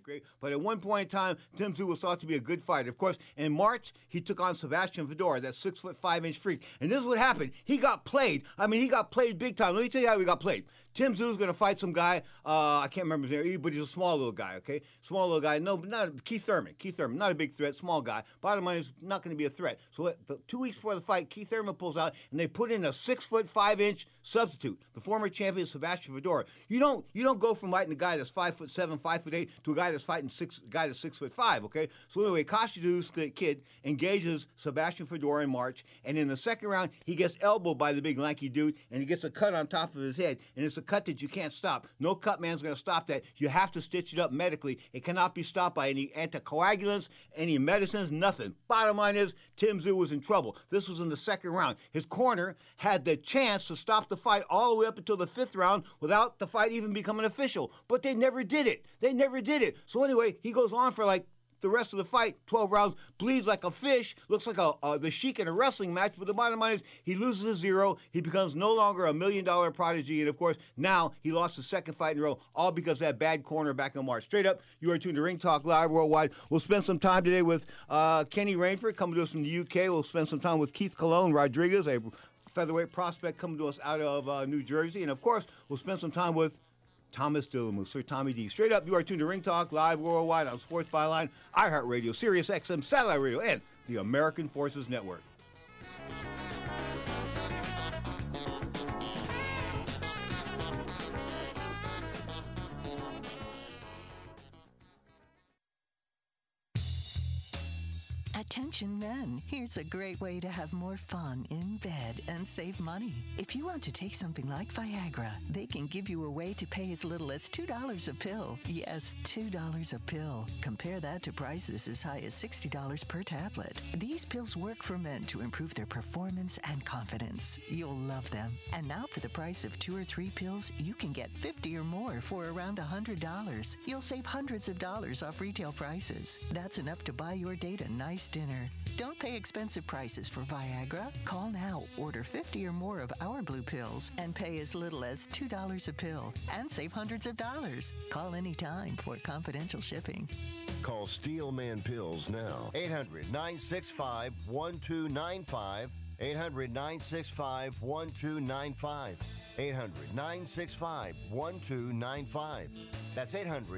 great. But at one point in time, Tim Tszyu was thought to be a good fighter. Of course, in March, he took on Sebastian Fedor, that 6'5" freak. And this is what happened. He got played. I mean, he got played big time. Let me tell you how he got played. Tim Tszyu going to fight some guy. I can't remember his name, but he's a small little guy, okay? Small little guy. No, not Keith Thurman. Keith Thurman, not a big threat, small guy. Bottom line is not going to be a threat. So 2 weeks before the fight, Keith Thurman pulls out, and they put in a 6'5" substitute, the former champion Sebastian Fedor. You don't go from fighting a guy that's 5'7", 5'8" to a guy that's fighting a guy that's 6'5", okay? So anyway, Kostya Tszyu's kid engages Sebastian Fedor in March, and in the second round, he gets elbowed by the big lanky dude, and he gets a cut on top of his head, and it's a cut that you can't stop. No cut man's going to stop that. You have to stitch it up medically. It cannot be stopped by any anticoagulants, any medicines, nothing. Bottom line is, Tim Tszyu was in trouble. This was in the second round. His corner had the chance to stop the fight all the way up until the fifth round without the fight even becoming official. But they never did it. They never did it. So anyway, he goes on for like the rest of the fight, 12 rounds, bleeds like a fish, looks like the Sheik in a wrestling match, but the bottom line is he loses a zero, he becomes no longer $1 million prodigy, and of course, now he lost the second fight in a row, all because of that bad corner back in March. Straight up, you are tuned to Ring Talk Live Worldwide. We'll spend some time today with Kenny Rainford, coming to us from the UK. We'll spend some time with Keith Colon Rodriguez, a featherweight prospect coming to us out of New Jersey, and of course, we'll spend some time with Thomas Dillamu, Sir Tommy D. Straight up, you are tuned to Ring Talk Live Worldwide on Sports Byline, iHeartRadio, Sirius XM, Satellite Radio, and the American Forces Network. Attention men, here's a great way to have more fun in bed and save money. If you want to take something like Viagra, they can give you a way to pay as little as $2 a pill. Yes, $2 a pill. Compare that to prices as high as $60 per tablet. These pills work for men to improve their performance and confidence. You'll love them. And now for the price of 2 or 3 pills, you can get 50 or more for around $100. You'll save hundreds of dollars off retail prices. That's enough to buy your date a nice dinner. Don't pay expensive prices for Viagra. Call now, order 50 or more of our blue pills, and pay as little as $2 a pill, and save hundreds of dollars. Call anytime for confidential shipping. Call Steelman Pills now. 800-965-1295. 800-965-1295. 800-965-1295. That's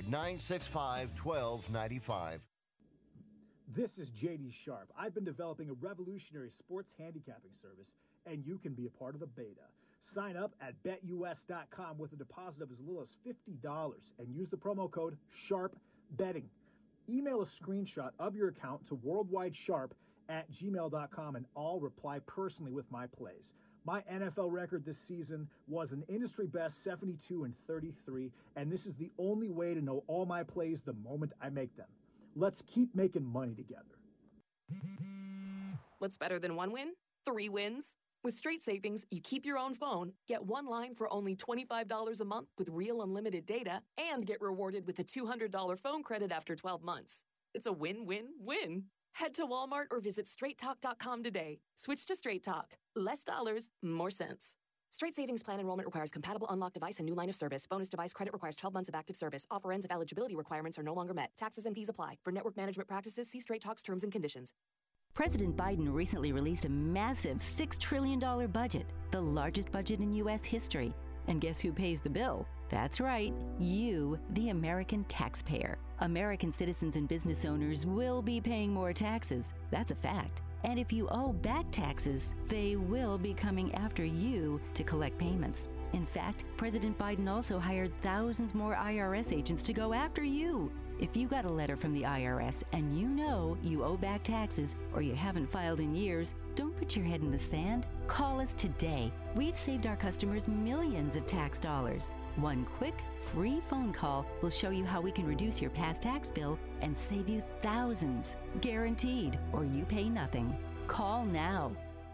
800-965-1295. This is JD Sharp. I've been developing a revolutionary sports handicapping service, and you can be a part of the beta. Sign up at betus.com with a deposit of as little as $50 and use the promo code SHARPBetting. Email a screenshot of your account to worldwidesharp@gmail.com, and I'll reply personally with my plays. My NFL record this season was an industry best 72-33, and this is the only way to know all my plays the moment I make them. Let's keep making money together. What's better than one win? 3 wins. With Straight Savings, you keep your own phone, get one line for only $25 a month with real unlimited data, and get rewarded with a $200 phone credit after 12 months. It's a win-win-win. Head to Walmart or visit straighttalk.com today. Switch to Straight Talk. Less dollars, more sense. Straight Savings Plan enrollment requires compatible unlocked device and new line of service. Bonus device credit requires 12 months of active service. Offer ends if eligibility requirements are no longer met. Taxes and fees apply. For network management practices, see Straight Talk's terms and conditions. President Biden recently released a massive $6 trillion budget, the largest budget in U.S. history. And guess who pays the bill? That's right, you, the American taxpayer. American citizens and business owners will be paying more taxes. That's a fact. And if you owe back taxes, they will be coming after you to collect payments. In fact, President Biden also hired thousands more IRS agents to go after you. If you got a letter from the IRS and you know you owe back taxes or you haven't filed in years, don't put your head in the sand. Call us today. We've saved our customers millions of tax dollars. One quick, free phone call will show you how we can reduce your past tax bill and save you thousands. Guaranteed, or you pay nothing. Call now.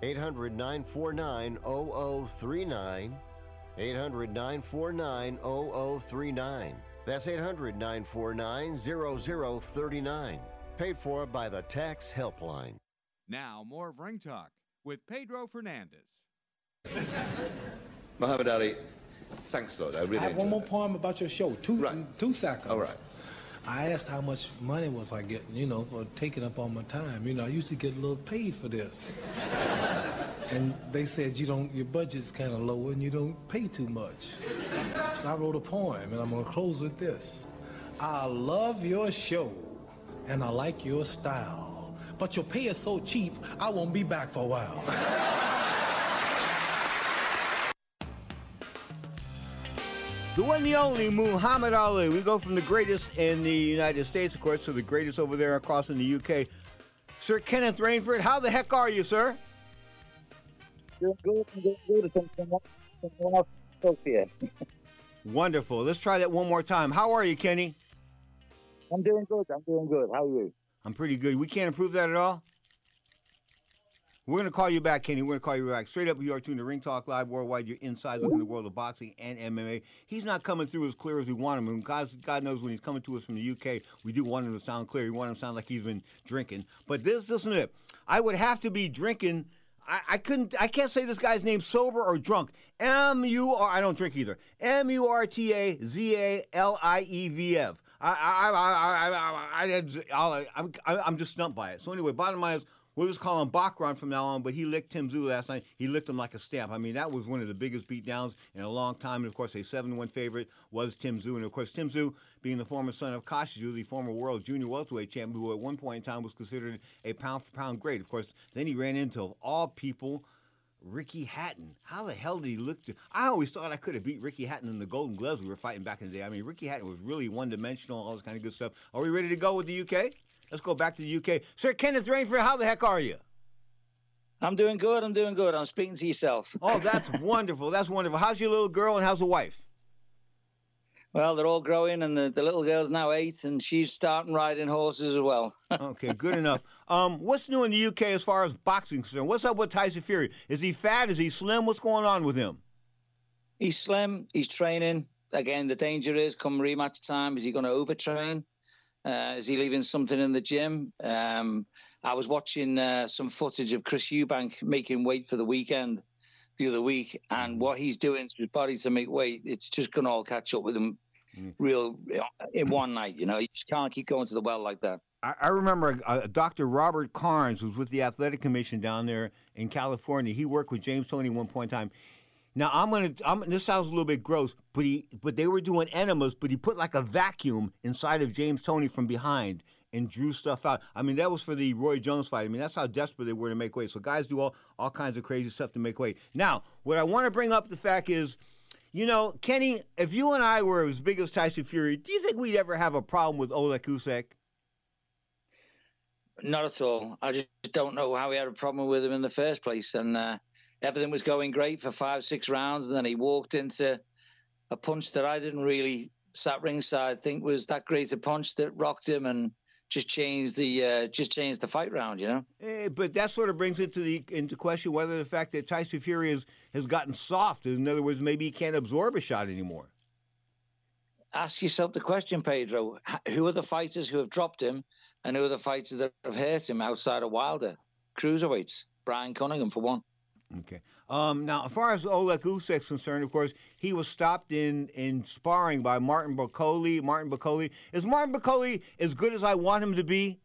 800-949-0039. 800-949-0039. That's 800-949-0039. Paid for by the Tax Helpline. Now, more of Ring Talk with Pedro Fernandez. Muhammad Ali, thanks, Lord. I really have one more poem about your show. Two seconds. All right. I asked how much money was I getting, you know, for taking up all my time. You know, I used to get a little paid for this. And they said, your budget's kind of low and you don't pay too much. So I wrote a poem, and I'm going to close with this. I love your show, and I like your style, but your pay is so cheap, I won't be back for a while. The one and the only Muhammad Ali. We go from the greatest in the United States, of course, to the greatest over there across in the UK. Sir Kenneth Rainford, how the heck are you, sir? Doing good. Wonderful. Let's try that one more time. How are you, Kenny? I'm doing good. How are you? I'm pretty good. We can't improve that at all? We're going to call you back, Kenny. We're going to call you back. Straight up, you are tuned to Ring Talk Live Worldwide. You're inside looking at the world of boxing and MMA. He's not coming through as clear as we want him. And God knows when he's coming to us from the UK, we do want him to sound clear. We want him to sound like he's been drinking. But listen to it. I would have to be drinking. I can't say this guy's name sober or drunk. I don't drink either. Murtazaliev. I'm just stumped by it. So anyway, bottom line is, we'll just call him Baccarat from now on, but he licked Tim Tszyu last night. He licked him like a stamp. I mean, that was one of the biggest beatdowns in a long time. And, of course, a 7-1 favorite was Tim Tszyu. And, of course, Tim Tszyu, being the former son of Kostya Tszyu, the former world junior welterweight champion, who at one point in time was considered a pound-for-pound great. Of course, then he ran into, of all people, Ricky Hatton. How the hell did he look? I always thought I could have beat Ricky Hatton in the Golden Gloves we were fighting back in the day. I mean, Ricky Hatton was really one-dimensional, all this kind of good stuff. Are we ready to go with the UK? Let's go back to the UK. Sir Kenneth Rainford, how the heck are you? I'm doing good. I'm speaking to yourself. Oh, that's wonderful. That's wonderful. How's your little girl and how's the wife? Well, they're all growing, and the little girl's now 8, and she's starting riding horses as well. Okay, good enough. What's new in the UK as far as boxing is concerned? What's up with Tyson Fury? Is he fat? Is he slim? What's going on with him? He's slim. He's training. Again, the danger is, come rematch time, is he going to overtrain? Is he leaving something in the gym? I was watching some footage of Chris Eubank making weight for the weekend the other week, and what he's doing to his body to make weight, it's just going to all catch up with him real in one night. You know, you just can't keep going to the well like that. I remember Dr. Robert Carnes was with the Athletic Commission down there in California. He worked with James Toney at one point in time. Now, this sounds a little bit gross, but they were doing enemas, but he put like a vacuum inside of James Toney from behind and drew stuff out. I mean, that was for the Roy Jones fight. I mean, that's how desperate they were to make weight. So guys do all kinds of crazy stuff to make weight. Now, what I want to bring up the fact is, you know, Kenny, if you and I were as big as Tyson Fury, do you think we'd ever have a problem with Oleg Usyk? Not at all. I just don't know how we had a problem with him in the first place. And everything was going great for 5-6 rounds, and then he walked into a punch that I didn't really, sat ringside, think was that great a punch that rocked him and just changed the fight round, you know. But that sort of brings into question whether the fact that Tyson Fury has gotten soft. In other words, maybe he can't absorb a shot anymore. Ask yourself the question, Pedro. Who are the fighters who have dropped him, and who are the fighters that have hurt him outside of Wilder? Cruiserweights. Brian Cunningham, for one. Okay. Now, as far as Oleg Usyk is concerned, of course, he was stopped in sparring by Martin Bakole. Is Martin Bakole as good as I want him to be?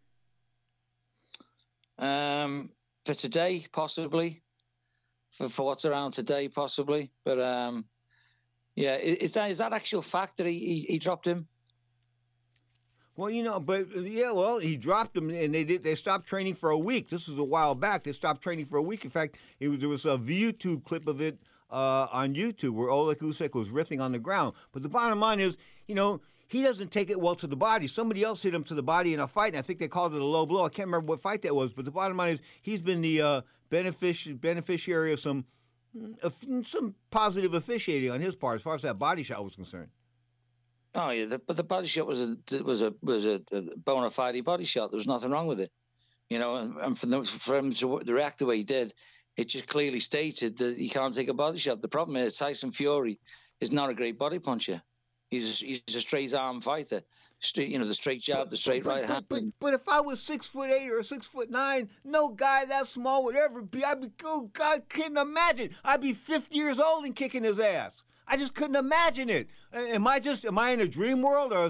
For today, possibly. For what's around today, possibly. But yeah, is that actual fact that he dropped him? Well, you know, he dropped him, and they stopped training for a week. This was a while back. They stopped training for a week. In fact, there was a YouTube clip of it on YouTube where Oleg Usyk was writhing on the ground. But the bottom line is, you know, he doesn't take it well to the body. Somebody else hit him to the body in a fight, and I think they called it a low blow. I can't remember what fight that was, but the bottom line is he's been the beneficiary of some positive officiating on his part as far as that body shot was concerned. Oh yeah, but the body shot was a bona fide body shot. There was nothing wrong with it, you know. And for him to react the way he did, it just clearly stated that he can't take a body shot. The problem is Tyson Fury is not a great body puncher. He's a straight arm fighter. The straight jab, the straight right hand. But if I was 6'8" or 6'9", no guy that small would ever be. Oh God, couldn't imagine. I'd be 50 years old and kicking his ass. I just couldn't imagine it. Am I in a dream world, or is that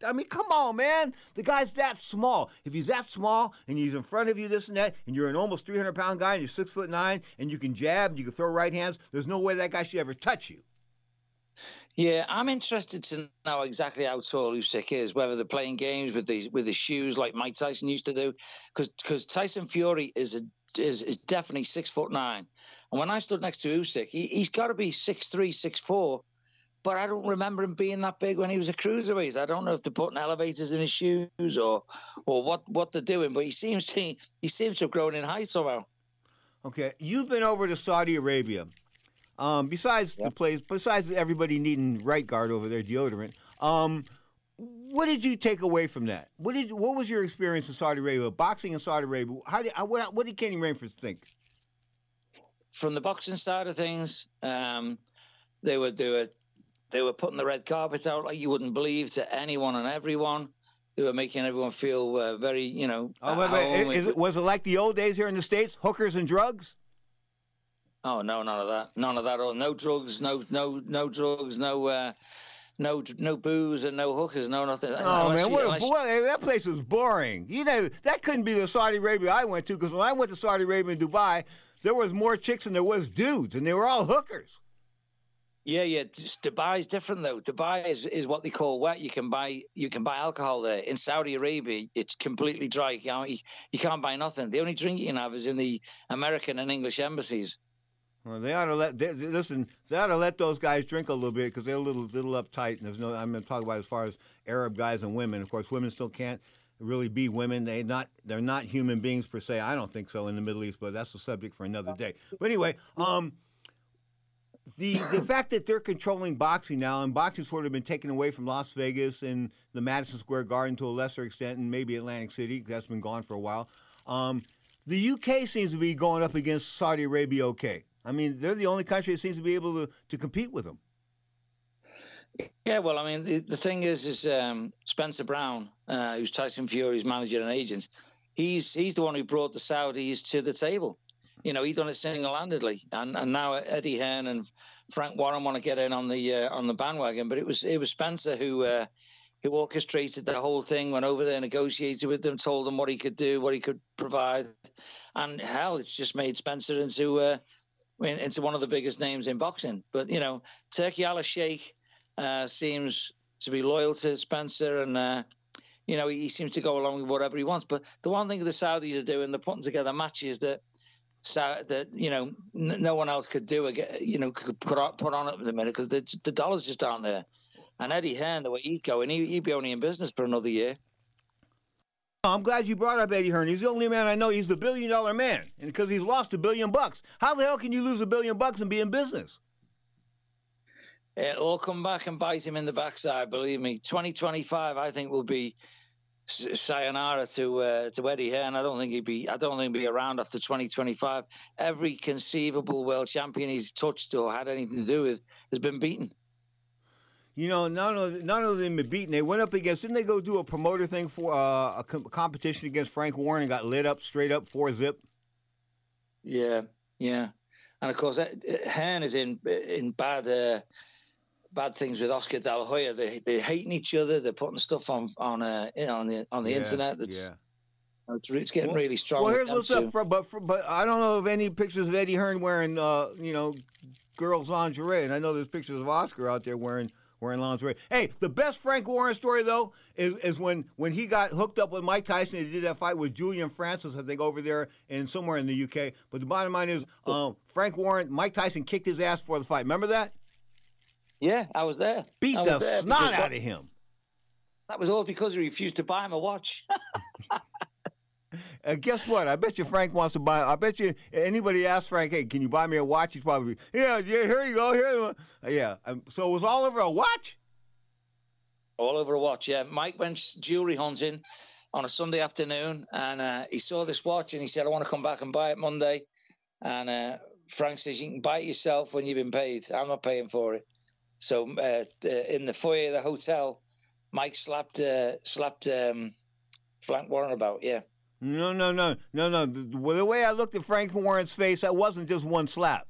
I mean, come on, man. The guy's that small. If he's that small and he's in front of you, this and that, and you're an almost 300-pound guy and you're 6'9", and you can jab, and you can throw right hands, there's no way that guy should ever touch you. Yeah, I'm interested to know exactly how tall Usyk is, whether they're playing games with his shoes like Mike Tyson used to do, because Tyson Fury is definitely 6'9", and when I stood next to Usyk, he's got to be 6'3", 6'4", but I don't remember him being that big when he was a cruiserweight. I don't know if they're putting elevators in his shoes or what they're doing, but he seems to have grown in height somehow. Okay, you've been over to Saudi Arabia. Besides everybody needing right guard over there, deodorant. What did you take away from that? What was your experience in Saudi Arabia, boxing in Saudi Arabia? What did Kenny Rainford think? From the boxing side of things, they were putting the red carpet out like you wouldn't believe to anyone and everyone. They were making everyone feel very, was it like the old days here in the States, hookers and drugs? Oh no, none of that. None of that. No drugs. No drugs. No booze and no hookers. No nothing. Oh man, that place was boring. You know that couldn't be the Saudi Arabia I went to, because when I went to Saudi Arabia and Dubai, there was more chicks than there was dudes, and they were all hookers. Yeah. Dubai's different though. Dubai is what they call wet. You can buy alcohol there. In Saudi Arabia, it's completely dry. You can't buy nothing. The only drink you can have is in the American and English embassies. Well, they ought to let those guys drink a little bit, because they're a little uptight. And I'm going to talk about as far as Arab guys and women. Of course, women still can't really be women. They're not human beings per se. I don't think so in the Middle East, but that's a subject for another day. But anyway, the fact that they're controlling boxing now, and boxing sort of been taken away from Las Vegas and the Madison Square Garden to a lesser extent, and maybe Atlantic City, because that's been gone for a while. The UK seems to be going up against Saudi Arabia okay. I mean, they're the only country that seems to be able to compete with them. Yeah, well, I mean, the thing is Spencer Brown, who's Tyson Fury's manager and agent, he's the one who brought the Saudis to the table. You know, he done it single-handedly, and now Eddie Hearn and Frank Warren want to get in on the bandwagon. But it was Spencer who orchestrated the whole thing, went over there, negotiated with them, told them what he could do, what he could provide, and hell, it's just made Spencer into one of the biggest names in boxing. But, you know, Turki Al-Sheikh seems to be loyal to Spencer, and, he seems to go along with whatever he wants. But the one thing the Saudis are doing, they're putting together matches that no one else could do, could put on at the minute, because the dollars just aren't there. And Eddie Hearn, the way he's going, he'd be only in business for another year. I'm glad you brought up Eddie Hearn. He's the only man I know. He's the $1 billion man, and because he's lost $1 billion. How the hell can you lose $1 billion and be in business? It'll all come back and bite him in the backside. Believe me, 2025, I think, will be sayonara to Eddie Hearn. I don't think he'll be around after 2025. Every conceivable world champion he's touched or had anything to do with has been beaten. You know, none of them been beaten. They went up against, didn't they go do a promoter thing for a competition against Frank Warren and got lit up straight up 4-zip? Yeah. And of course, Hearn is in bad things with Oscar De La Hoya. They're hating each other. They're putting stuff on the internet. It's getting really strong. Well, here's what's up. But I don't know of any pictures of Eddie Hearn wearing girls' lingerie, and I know there's pictures of Oscar out there wearing lingerie. Hey, the best Frank Warren story, though, is when he got hooked up with Mike Tyson. He did that fight with Julian Francis, I think, over there somewhere in the UK. But the bottom line is, Mike Tyson kicked his ass for the fight. Remember that? Yeah, I was there. Beat the snot out of him. That was all because he refused to buy him a watch. Guess what? I bet you Frank wants to buy. I bet you anybody asks Frank, "Hey, can you buy me a watch?" He's probably, yeah. Here you go. Here, yeah. So it was all over a watch. All over a watch. Yeah. Mike went jewelry hunting on a Sunday afternoon, and he saw this watch, and he said, "I want to come back and buy it Monday." And Frank says, "You can buy it yourself when you've been paid. I'm not paying for it." So in the foyer of the hotel, Mike slapped Frank Warren about. Yeah. No. The way I looked at Frank Warren's face, that wasn't just one slap.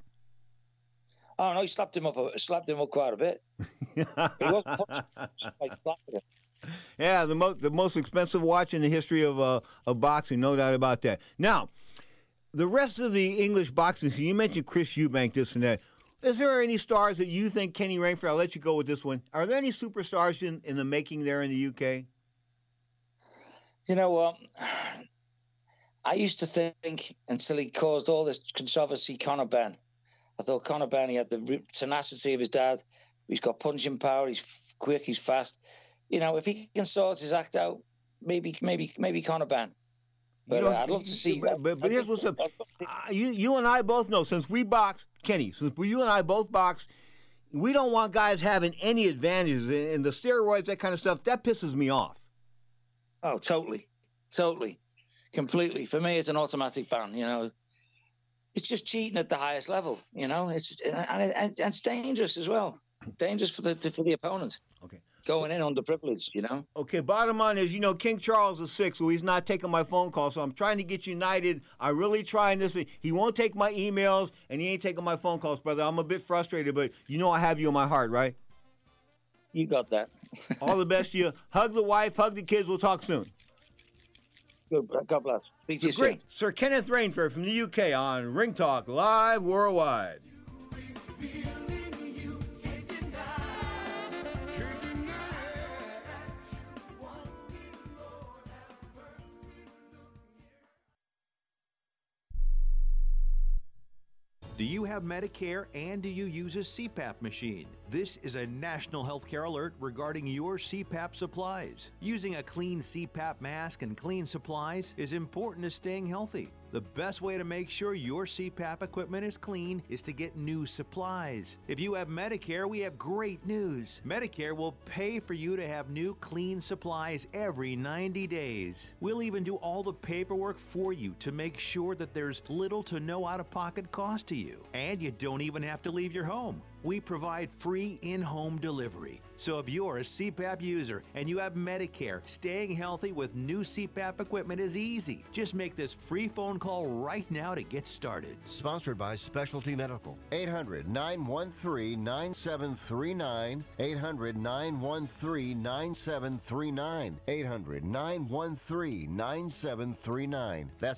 Oh no, he slapped him up quite a bit. He wasn't like slapping him. Yeah, the most expensive watch in the history of boxing, no doubt about that. Now, the rest of the English boxing scene, you mentioned Chris Eubank, this and that. Is there any stars that you think, Kenny Rainford, I'll let you go with this one. Are there any superstars in the making there in the UK? You know what? I used to think, until he caused all this controversy, Conor Benn. I thought Conor Benn, he had the tenacity of his dad. He's got punching power. He's quick. He's fast. You know, if he can sort his act out, maybe Conor Benn. But I'd love to see. But here's what's up. You and I both know, since we box, Kenny, since you and I both box, we don't want guys having any advantages. And the steroids, that kind of stuff, that pisses me off. Oh, totally. Completely. For me, it's an automatic ban, you know. It's just cheating at the highest level, you know. It's dangerous as well. Dangerous for the opponent. Okay. Going in underprivileged, you know. Okay, bottom line is, you know, King Charles is sick, so he's not taking my phone call. So I'm trying to get united. I'm really trying this. He won't take my emails, and he ain't taking my phone calls, brother. I'm a bit frustrated, but you know I have you in my heart, right? You got that. All the best to you. Hug the wife, hug the kids. We'll talk soon. Good. God bless. Speak to you soon. Sir Kenneth Rainford from the UK on Ring Talk Live Worldwide. Do you have Medicare and do you use a CPAP machine? This is a national healthcare alert regarding your CPAP supplies. Using a clean CPAP mask and clean supplies is important to staying healthy. The best way to make sure your CPAP equipment is clean is to get new supplies. If you have Medicare, we have great news. Medicare will pay for you to have new clean supplies every 90 days. We'll even do all the paperwork for you to make sure that there's little to no out-of-pocket cost to you. And you don't even have to leave your home. We provide free in-home delivery. So if you're a CPAP user and you have Medicare, staying healthy with new CPAP equipment is easy. Just make this free phone call right now to get started. Sponsored by Specialty Medical. 800-913-9739. 800-913-9739. 800-913-9739. That's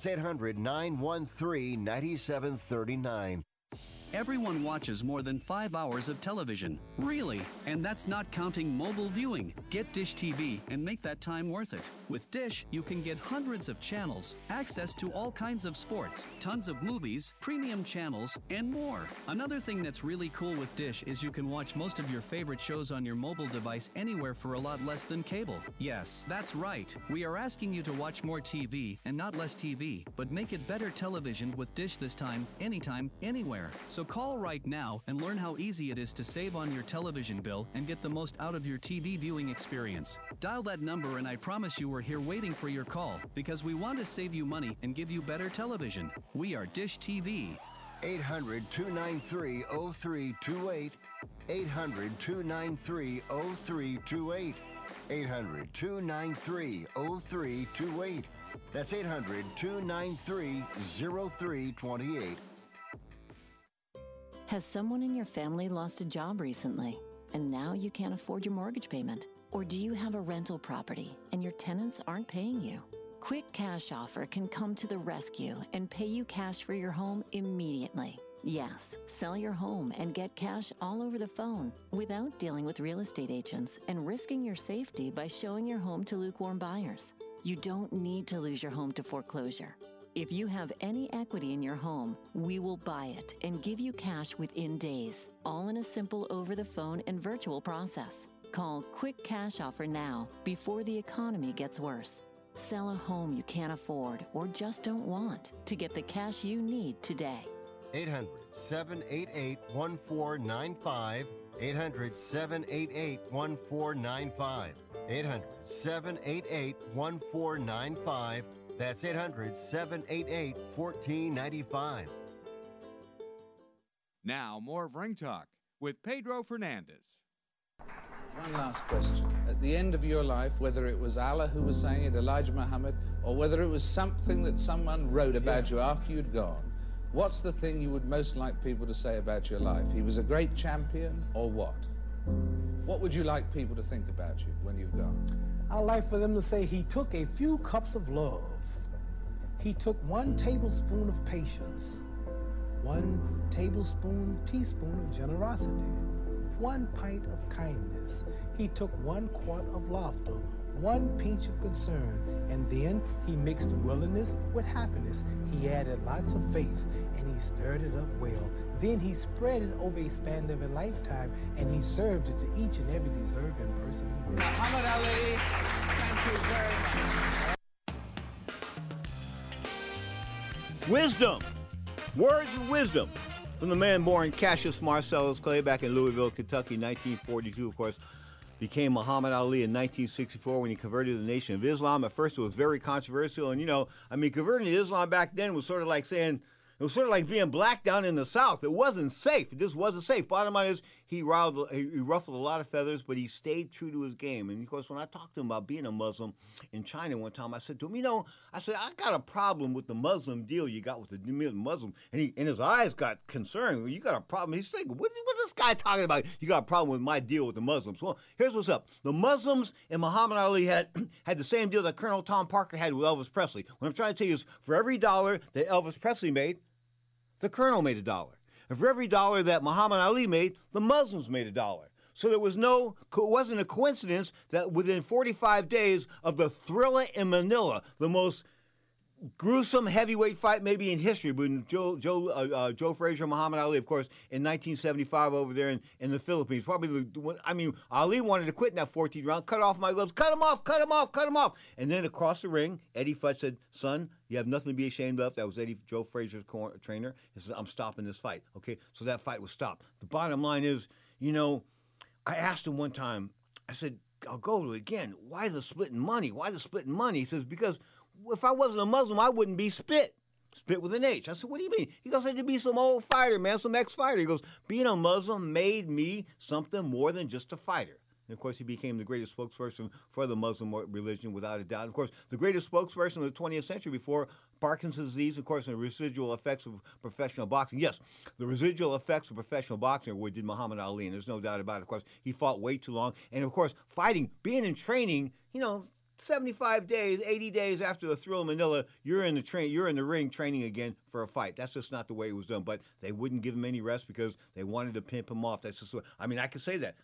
800-913-9739. Everyone watches more than 5 hours of television. Really? And that's not counting mobile viewing. Get Dish TV and make that time worth it. With Dish, you can get hundreds of channels, access to all kinds of sports, tons of movies, premium channels, and more. Another thing that's really cool with Dish is you can watch most of your favorite shows on your mobile device anywhere for a lot less than cable. Yes, that's right. We are asking you to watch more TV and not less TV, but make it better television with Dish this time, anytime, anywhere. So call right now and learn how easy it is to save on your television bill and get the most out of your TV viewing experience. Dial that number and I promise you we're here waiting for your call because we want to save you money and give you better television. We are Dish TV. 800-293-0328. 800-293-0328. 800-293-0328. That's 800-293-0328. Has someone in your family lost a job recently and now you can't afford your mortgage payment? Or do you have a rental property and your tenants aren't paying you? Quick Cash Offer can come to the rescue and pay you cash for your home immediately. Yes, sell your home and get cash all over the phone without dealing with real estate agents and risking your safety by showing your home to lukewarm buyers. You don't need to lose your home to foreclosure. If you have any equity in your home, we will buy it and give you cash within days, all in a simple over-the-phone and virtual process. Call Quick Cash Offer now before the economy gets worse. Sell a home you can't afford or just don't want to get the cash you need today. 800-788-1495. 800-788-1495. 800-788-1495. That's 800-788-1495. Now, more of Ring Talk with Pedro Fernandez. One last question. At the end of your life, whether it was Allah who was saying it, Elijah Muhammad, or whether it was something that someone wrote about you after you'd gone, what's the thing you would most like people to say about your life? He was a great champion, or what? What would you like people to think about you when you've gone? I like for them to say he took a few cups of love. He took 1 tablespoon of patience, 1 teaspoon of generosity, 1 pint of kindness. He took 1 quart of laughter, 1 pinch of concern, and then he mixed willingness with happiness. He added lots of faith, and he stirred it up well. Then he spread it over a span of a lifetime, and he served it to each and every deserving person he met. Muhammad Ali, thank you very much. Wisdom. Words of wisdom from the man born Cassius Marcellus Clay back in Louisville, Kentucky, 1942, of course. Became Muhammad Ali in 1964 when he converted the Nation of Islam. At first, it was very controversial. And, converting to Islam back then was sort of like saying, it was sort of like being black down in the South. It wasn't safe. It just wasn't safe. Bottom line is, he ruffled a lot of feathers, but he stayed true to his game. And, of course, when I talked to him about being a Muslim in China one time, I said to him, I got a problem with the Muslim deal you got with the Muslim. And his eyes got concerned. You got a problem. He's thinking, what's this guy talking about? You got a problem with my deal with the Muslims. Well, here's what's up. The Muslims and Muhammad Ali had the same deal that Colonel Tom Parker had with Elvis Presley. What I'm trying to tell you is, for every dollar that Elvis Presley made, the Colonel made $1. And for every dollar that Muhammad Ali made, the Muslims made $1. So it wasn't a coincidence that within 45 days of the Thriller in Manila, the most gruesome heavyweight fight maybe in history between Joe Frazier and Muhammad Ali, of course, in 1975 over there in the Philippines. Ali wanted to quit in that 14th round, cut off my gloves, cut him off. And then across the ring, Eddie Futch said, son, you have nothing to be ashamed of. That was Joe Frazier's trainer. He said, I'm stopping this fight. Okay, so that fight was stopped. The bottom line is, I asked him one time, I said, I'll go to it again. Why the splitting money? He says, because if I wasn't a Muslim, I wouldn't be Spit with an H. I said, what do you mean? He goes, to be some old fighter, man, some ex-fighter. He goes, being a Muslim made me something more than just a fighter. And, of course, he became the greatest spokesperson for the Muslim religion, without a doubt. And, of course, the greatest spokesperson of the 20th century before Parkinson's disease, of course, and the residual effects of professional boxing. Yes, the residual effects of professional boxing are what did Muhammad Ali, and there's no doubt about it. Of course, he fought way too long. And, of course, fighting, being in training, 75 days, 80 days after the Thrill in Manila, you're in the ring training again for a fight. That's just not the way it was done. But they wouldn't give him any rest because they wanted to pimp him off. That's just what, I can say that.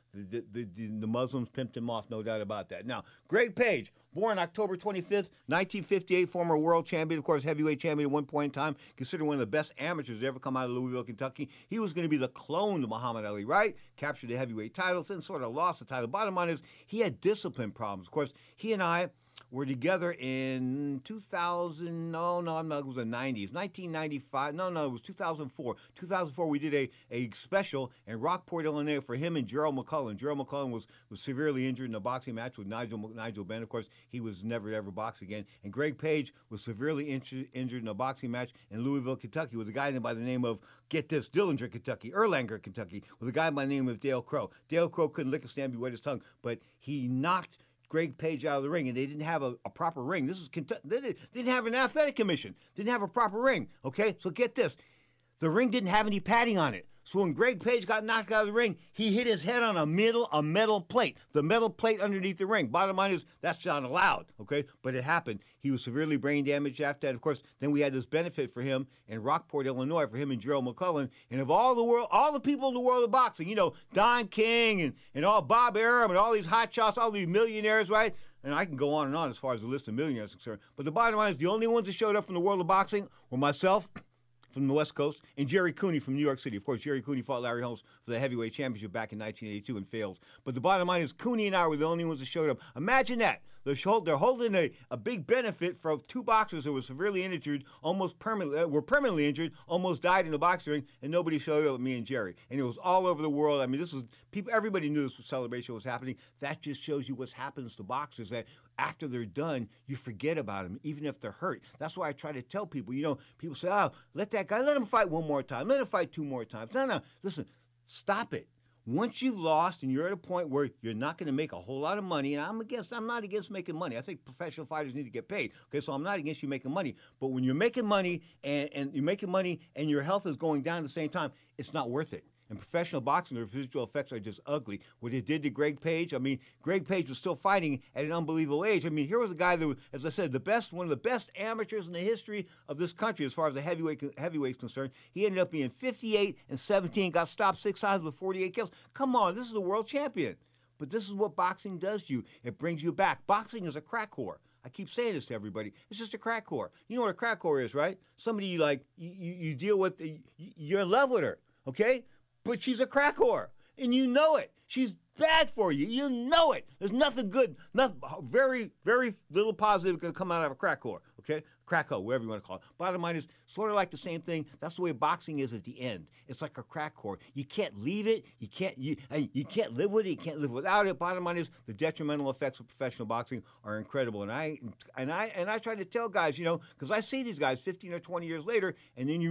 The Muslims pimped him off, no doubt about that. Now, Greg Page, born October 25th, 1958, former world champion, of course, heavyweight champion at one point in time, considered one of the best amateurs to ever come out of Louisville, Kentucky. He was going to be the clone to Muhammad Ali, right? Captured the heavyweight title, then sort of lost the title. Bottom line is, he had discipline problems. Of course, he and I were together in 2000, it was the 90s, 1995, it was 2004. 2004, we did a special in Rockport, Illinois for him and Gerald McCullough. Gerald McCullough was severely injured in a boxing match with Nigel Benn. Of course, he was never to ever box again. And Greg Page was severely injured in a boxing match in Louisville, Kentucky with a guy by the name of, get this, Dillinger, Kentucky, Erlanger, Kentucky, with a guy by the name of Dale Crow. Dale Crow couldn't lick a stamp, he wet his tongue, but he knocked Greg Page out of the ring, and they didn't have a proper ring. This is Kentucky. They didn't have an athletic commission. Didn't have a proper ring. Okay, so get this: the ring didn't have any padding on it. So when Greg Page got knocked out of the ring, he hit his head on a metal plate. The metal plate underneath the ring. Bottom line is, that's not allowed, okay? But it happened. He was severely brain damaged after that. Of course, then we had this benefit for him in Rockport, Illinois, for him and Gerald McCullough. And of all the people in the world of boxing, Don King and all Bob Arum and all these hot shots, all these millionaires, right? And I can go on and on as far as the list of millionaires is concerned. But the bottom line is, the only ones that showed up from the world of boxing were myself, from the West Coast, and Jerry Cooney from New York City. Of course, Jerry Cooney fought Larry Holmes for the heavyweight championship back in 1982 and failed. But the bottom line is, Cooney and I were the only ones that showed up. Imagine that. They're holding a big benefit for two boxers who were severely injured, were permanently injured, almost died in the boxing ring, and nobody showed up with me and Jerry. And it was all over the world. Everybody knew this celebration was happening. That just shows you what happens to boxers, that after they're done, you forget about them, even if they're hurt. That's why I try to tell people, people say, let him fight one more time. Let him fight two more times. No, listen, stop it. Once you've lost and you're at a point where you're not going to make a whole lot of money, and I'm not against making money. I think professional fighters need to get paid. Okay, so I'm not against you making money. But when you're making money and you're making money and your health is going down at the same time, it's not worth it. In professional boxing, the residual effects are just ugly. What it did to Greg Page, I mean, Greg Page was still fighting at an unbelievable age. I mean, here was a guy that was, as I said, one of the best amateurs in the history of this country as far as the heavyweight's concerned. He ended up being 58-17, got stopped 6 times with 48 kills. Come on, this is a world champion. But this is what boxing does to you. It brings you back. Boxing is a crack whore. I keep saying this to everybody. It's just a crack whore. You know what a crack whore is, right? Somebody you deal with, you're in love with her, okay? But she's a crack whore, and you know it. She's bad for you. You know it. There's nothing good, very, very little positive going to come out of a crack whore, okay? Crack hoe, whatever you want to call it. Bottom line is sort of like the same thing. That's the way boxing is at the end. It's like a crack whore. You can't leave it. You can't live with it. You can't live without it. Bottom line is the detrimental effects of professional boxing are incredible. And I try to tell guys, because I see these guys 15 or 20 years later, and then you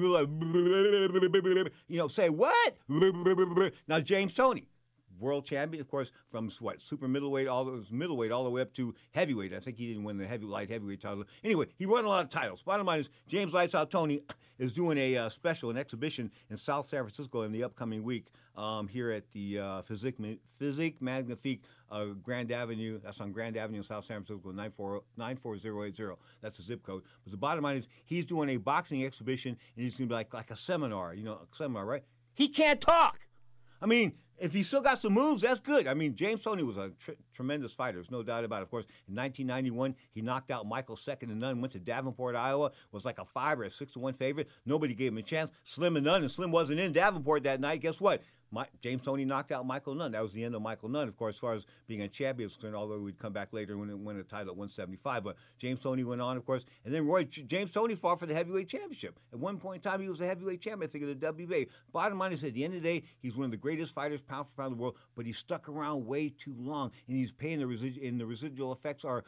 realize, say what? Now James Toney, world champion, of course, from super middleweight, all the way up to heavyweight. I think he didn't win the light heavyweight title. Anyway, he won a lot of titles. Bottom line is, James Lights Out Toney is doing an exhibition in South San Francisco in the upcoming week here at the Physique Magnifique Grand Avenue. That's on Grand Avenue in South San Francisco, 94080. That's the zip code. But the bottom line is, he's doing a boxing exhibition, and he's going to be like a seminar, right? He can't talk. I mean, if he still got some moves, that's good. I mean, James Toney was a tremendous fighter. There's no doubt about it. Of course, in 1991, he knocked out Michael second to none, went to Davenport, Iowa, was like a 5 or a 6-1 favorite. Nobody gave him a chance. Slim and Nunn, and Slim wasn't in Davenport that night. Guess what? James Toney knocked out Michael Nunn. That was the end of Michael Nunn, of course, as far as being a champion was concerned, although we'd come back later and win a title at 175. But James Toney went on, of course. And then James Toney fought for the heavyweight championship. At one point in time, he was a heavyweight champion, I think, of the WBA. Bottom line is, at the end of the day, he's one of the greatest fighters pound for pound in the world, but he stuck around way too long, and he's paying the residual effects are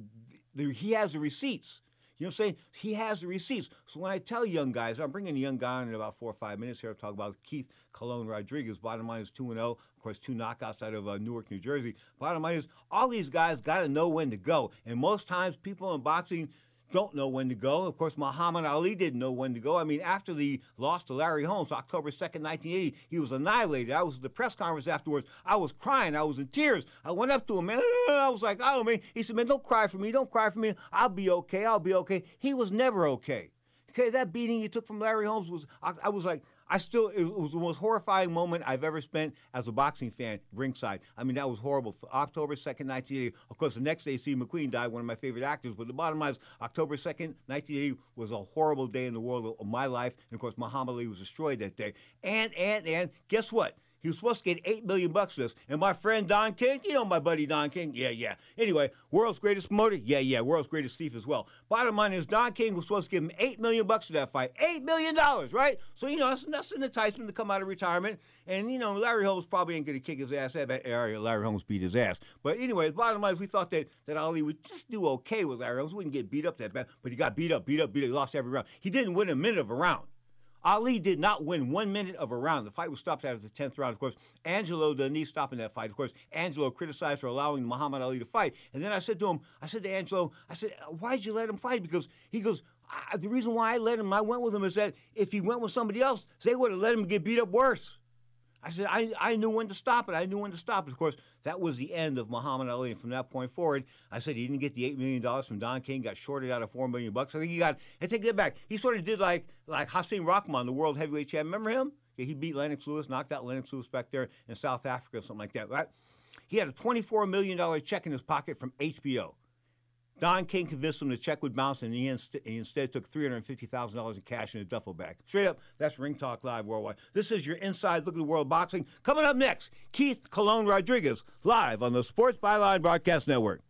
he has the receipts. You know what I'm saying? He has the receipts. So when I tell young guys, I'm bringing a young guy on in about 4 or 5 minutes here to talk about Keith Colon Rodriguez. Bottom line is 2-0. Of course, 2 knockouts out of Newark, New Jersey. Bottom line is, all these guys got to know when to go. And most times, people in boxing don't know when to go. Of course, Muhammad Ali didn't know when to go. I mean, after the loss to Larry Holmes, October 2nd, 1980, he was annihilated. I was at the press conference afterwards. I was crying. I was in tears. I went up to him, man. I was like, oh, man. He said, man, don't cry for me. Don't cry for me. I'll be okay. I'll be okay. He was never okay. Okay, that beating you took from Larry Holmes was, I was like, it was the most horrifying moment I've ever spent as a boxing fan, ringside. I mean, that was horrible. October 2nd, 1980. Of course, the next day, Steve McQueen died, one of my favorite actors. But the bottom line is, October 2nd, 1980 was a horrible day in the world of my life. And, of course, Muhammad Ali was destroyed that day. And guess what? He was supposed to get $8 million for this. And my friend Don King, my buddy Don King? Yeah. Anyway, world's greatest promoter? Yeah. World's greatest thief as well. Bottom line is, Don King was supposed to give him $8 million for that fight. $8 million, right? So, that's an enticement to come out of retirement. And, Larry Holmes probably ain't going to kick his ass. Larry Holmes beat his ass. But anyway, the bottom line is, we thought that Ali would just do okay with Larry Holmes. Wouldn't get beat up that bad. But he got beat up. He lost every round. He didn't win a minute of a round. Ali did not win 1 minute of a round. The fight was stopped after the 10th round. Of course, Angelo Dundee stopping that fight. Of course, Angelo criticized for allowing Muhammad Ali to fight. And then I said to Angelo, why'd you let him fight? Because he goes, the reason why I went with him is that if he went with somebody else, they would have let him get beat up worse. I said, I knew when to stop it. Of course, that was the end of Muhammad Ali. And from that point forward, I said he didn't get the $8 million from Don King, got shorted out of $4 million. I think I take that back. He sort of did like Hasim Rahman, the world heavyweight champion. Remember him? Yeah, he beat Lennox Lewis, knocked out Lennox Lewis back there in South Africa, something like that, right? He had a $24 million check in his pocket from HBO. Don King convinced him the check would bounce, and he instead took $350,000 in cash in a duffel bag. Straight up, that's Ring Talk Live Worldwide. This is your inside look at the world of boxing. Coming up next, Keith Colon Rodriguez, live on the Sports Byline Broadcast Network.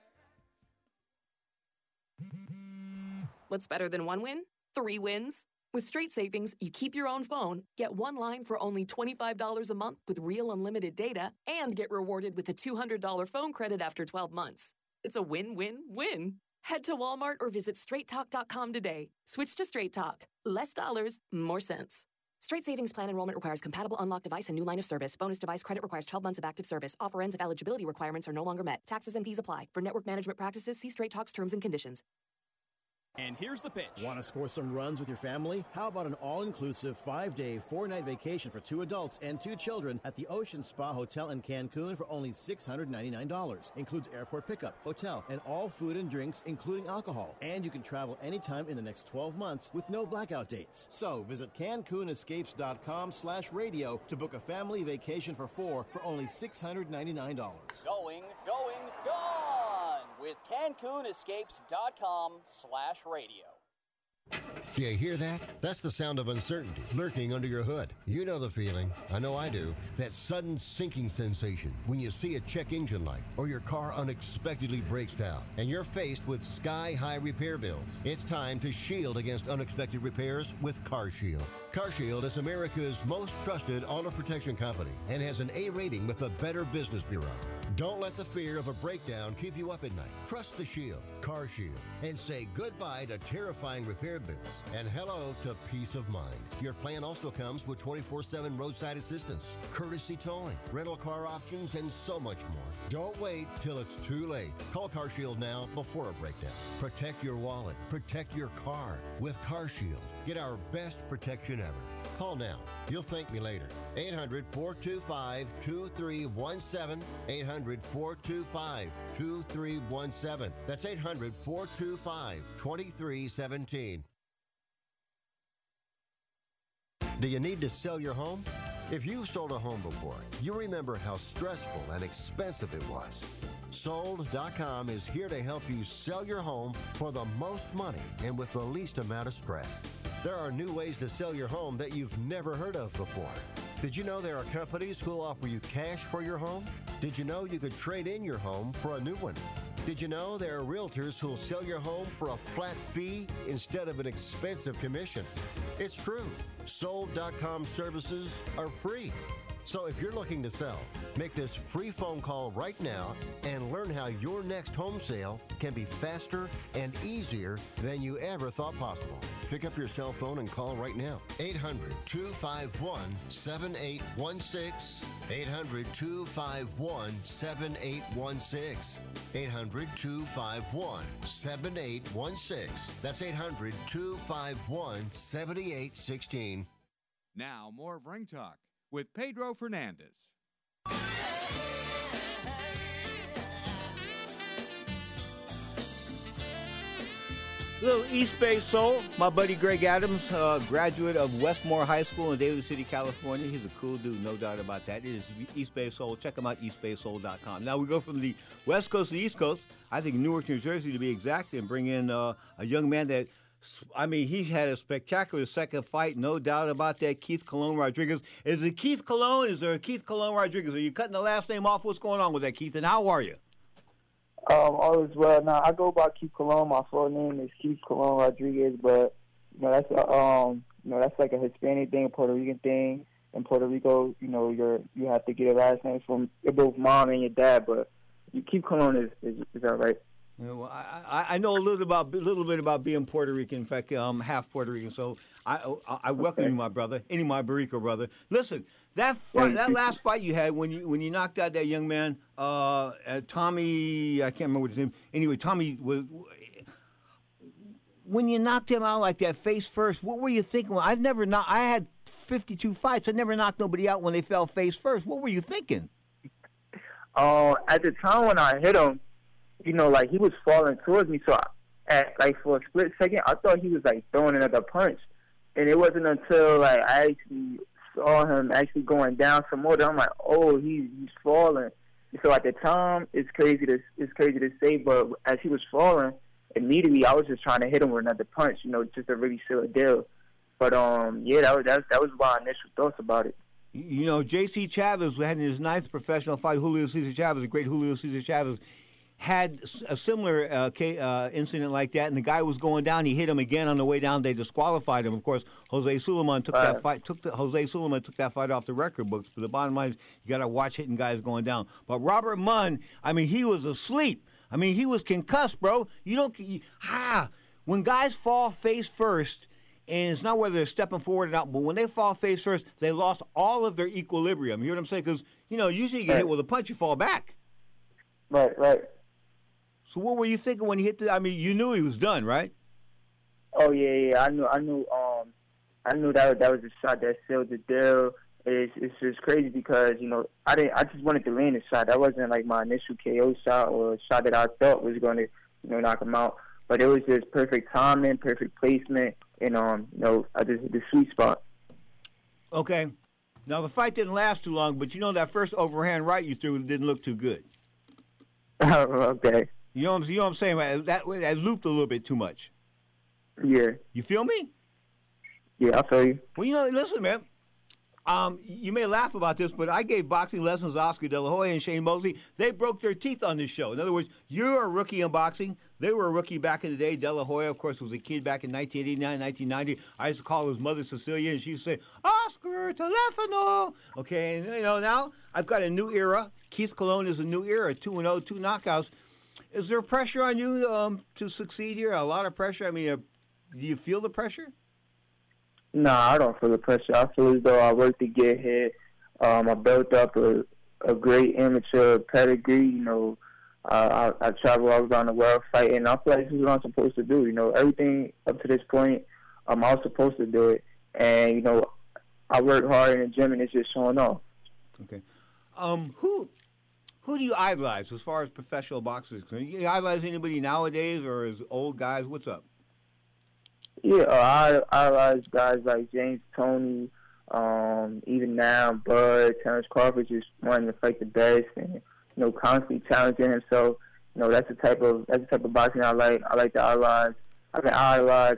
What's better than 1 win? 3 wins? With Straight Savings, you keep your own phone, get one line for only $25 a month with real unlimited data, and get rewarded with a $200 phone credit after 12 months. It's a win-win-win. Head to Walmart or visit straighttalk.com today. Switch to Straight Talk. Less dollars, more sense. Straight Savings Plan enrollment requires compatible unlocked device and new line of service. Bonus device credit requires 12 months of active service. Offer ends if eligibility requirements are no longer met. Taxes and fees apply. For network management practices, see Straight Talk's terms and conditions. And here's the pitch. Want to score some runs with your family? How about an all-inclusive 5-day, 4-night vacation for 2 adults and 2 children at the Ocean Spa Hotel in Cancun for only $699. Includes airport pickup, hotel, and all food and drinks, including alcohol. And you can travel anytime in the next 12 months with no blackout dates. So visit CancunEscapes.com/radio to book a family vacation for 4 for only $699. Going, gone with CancunEscapes.com/radio. Do you hear that? That's the sound of uncertainty lurking under your hood. You know the feeling. I know I do. That sudden sinking sensation when you see a check engine light or your car unexpectedly breaks down and you're faced with sky-high repair bills. It's time to shield against unexpected repairs with CarShield. CarShield is America's most trusted auto protection company and has an A rating with the Better Business Bureau. Don't let the fear of a breakdown keep you up at night. Trust the Shield, CarShield, and say goodbye to terrifying repair bills and hello to peace of mind. Your plan also comes with 24/7 roadside assistance, courtesy towing, rental car options, and so much more. Don't wait till it's too late. Call CarShield now before a breakdown. Protect your wallet. Protect your car with CarShield. Get our best protection ever. Call now. You'll thank me later. 800-425-2317. 800-425-2317. That's 800-425-2317. Do you need to sell your home? If you've sold a home before, you remember how stressful and expensive it was. Sold.com is here to help you sell your home for the most money and with the least amount of stress. There are new ways to sell your home that you've never heard of before. Did you know there are companies who'll offer you cash for your home? Did you know you could trade in your home for a new one? Did you know there are realtors who'll sell your home for a flat fee instead of an expensive commission? It's true. Sold.com services are free. So if you're looking to sell, make this free phone call right now and learn how your next home sale can be faster and easier than you ever thought possible. Pick up your cell phone and call right now. 800-251-7816. 800-251-7816. 800-251-7816. That's 800-251-7816. Now, more of Ring Talk with Pedro Fernandez. Little East Bay Soul. My buddy Greg Adams, graduate of Westmore High School in Daly City, California. He's a cool dude, no doubt about that. It is East Bay Soul. Check him out, eastbaysoul.com. Now we go from the West Coast to the East Coast. I think Newark, New Jersey, to be exact, and bring in a young man that, I mean, he had a spectacular second fight, no doubt about that. Keith Colon Rodriguez. Is it Keith Colon? Is there a Keith Colon Rodriguez? Are you cutting the last name off? What's going on with that, Keith? And how are you? All is well. Now I go by Keith Colon. My full name is Keith Colon Rodriguez, but that's like a Hispanic thing, a Puerto Rican thing. In Puerto Rico, you have to get a last name from your both mom and your dad, but Keith Colon is all right. Yeah, well, I know a little bit about being Puerto Rican. In fact, I'm half Puerto Rican, so I welcome you, my brother, any my Barico brother. Listen, that last fight you had when you knocked out that young man, Tommy, I can't remember what his name. Anyway, Tommy was. When you knocked him out like that, face first, what were you thinking? I had 52 fights. I never knocked nobody out when they fell face first. What were you thinking? At the time when I hit him, he was falling towards me, so for a split second, I thought he was throwing another punch, and it wasn't until I actually saw him actually going down some more that I'm like, oh, he's falling. So at the time, it's crazy to say, but as he was falling, immediately I was just trying to hit him with another punch, just to really seal a deal. But that was my initial thoughts about it. J.C. Chavez had in his 9th professional fight, Julio Cesar Chavez, the great Julio Cesar Chavez, had a similar incident like that, and the guy was going down. He hit him again on the way down. They disqualified him. Of course, Jose Sulaiman took that fight. Jose Sulaiman took that fight off the record books. But the bottom line is, you got to watch hitting guys going down. But Robert Munn, I mean, he was asleep. I mean, he was concussed, bro. When guys fall face first. And it's not whether they're stepping forward or not, but when they fall face first, they lost all of their equilibrium. You hear what I'm saying? Because, usually you get hit with a punch, you fall back. Right. So what were you thinking when he hit you knew he was done, right? Oh, yeah. I knew that was a shot that sealed the deal. It's just crazy because, I just wanted to land a shot. That wasn't like my initial KO shot or a shot that I thought was going to, knock him out. But it was just perfect timing, perfect placement. And, I just hit the sweet spot. Okay. Now, the fight didn't last too long, but that first overhand right you threw didn't look too good. Okay. You know what I'm saying? Right? That looped a little bit too much. Yeah. You feel me? Yeah, I feel you. Well, listen, man. You may laugh about this, but I gave boxing lessons to Oscar De La Hoya and Shane Mosley. They broke their teeth on this show. In other words, you're a rookie in boxing. They were a rookie back in the day. De La Hoya, of course, was a kid back in 1989, 1990. I used to call his mother Cecilia, and she used to say, Oscar Telefano. Okay, and now I've got a new era. Keith Colon is a new era, 2-0, 2 knockouts. Is there pressure on you to succeed here? A lot of pressure? I mean, do you feel the pressure? Nah, I don't feel the pressure. I feel as though I worked to get here. I built up a great amateur pedigree. I travel all around the world fighting. I feel like this is what I'm supposed to do. Everything up to this point, I was supposed to do it. And, I work hard in the gym, and it's just showing off. Okay. Who do you idolize as far as professional boxers? Do you idolize anybody nowadays or as old guys? What's up? Yeah, I idolize guys like James Toney, even now, Bud, Terrence Crawford, just wanting to fight the best and, constantly challenging himself. That's the type of boxing I like. I like to idolize. I can idolize,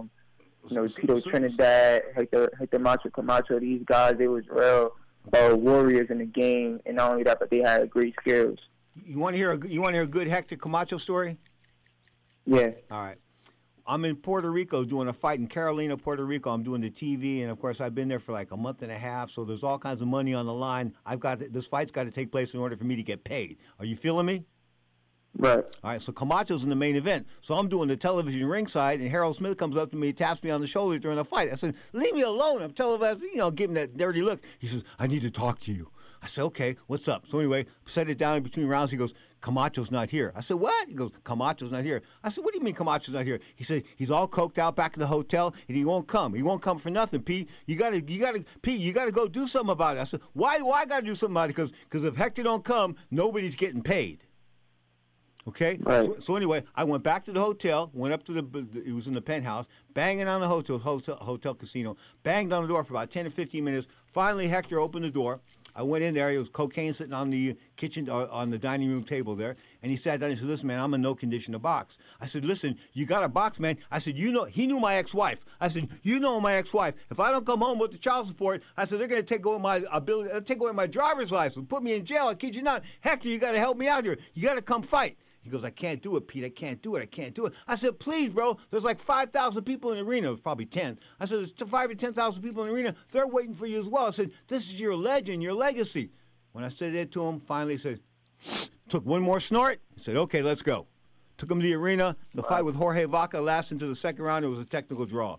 Tito Trinidad, Hector Macho Camacho. These guys, they was real warriors in the game, and not only that, but they had great skills. You want to hear a good Hector Camacho story? Yeah. All right. I'm in Puerto Rico doing a fight in Carolina, Puerto Rico. I'm doing the TV, and of course, I've been there for like a month and a half. So there's all kinds of money on the line. This fight's got to take place in order for me to get paid. Are you feeling me? Right. All right. So Camacho's in the main event. So I'm doing the television ringside, and Harold Smith comes up to me, taps me on the shoulder during the fight. I said, "Leave me alone." I'm televising, give him that dirty look. He says, "I need to talk to you." I said, "Okay, what's up?" So anyway, set it down in between rounds. He goes, "Camacho's not here." I said, "What?" He goes, "Camacho's not here." I said, "What do you mean Camacho's not here?" He said, "He's all coked out back in the hotel, and he won't come. He won't come for nothing, Pete. Pete, you gotta go do something about it." I said, "Why do I gotta do something about it?" Because if Hector don't come, nobody's getting paid. Okay? Right. So anyway, I went back to the hotel, went up to it was in the penthouse, banging on the hotel casino, banged on the door for about 10 or 15 minutes. Finally, Hector opened the door. I went in there. There was cocaine sitting on the kitchen, on the dining room table there. And he sat down and he said, "Listen, man, I'm in no condition to box." I said, "Listen, you got to box, man." I said, he knew my ex-wife. I said, "You know my ex-wife. If I don't come home with the child support," I said, "they're going to take away my ability, take away my driver's license, put me in jail. I kid you not. Hector, you got to help me out here. You got to come fight." He goes, "I can't do it, Pete. I can't do it. I said, "Please, bro. There's like 5,000 people in the arena." It was probably 10. I said, "There's 5,000 or 10,000 people in the arena. They're waiting for you as well." I said, "This is your legend, your legacy." When I said that to him, finally he said, took one more snort. He said, "Okay, let's go." Took him to the arena. The fight with Jorge Vaca lasted into the second round. It was a technical draw.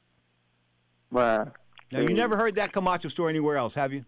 Wow. Now, you never heard that Camacho story anywhere else, have you?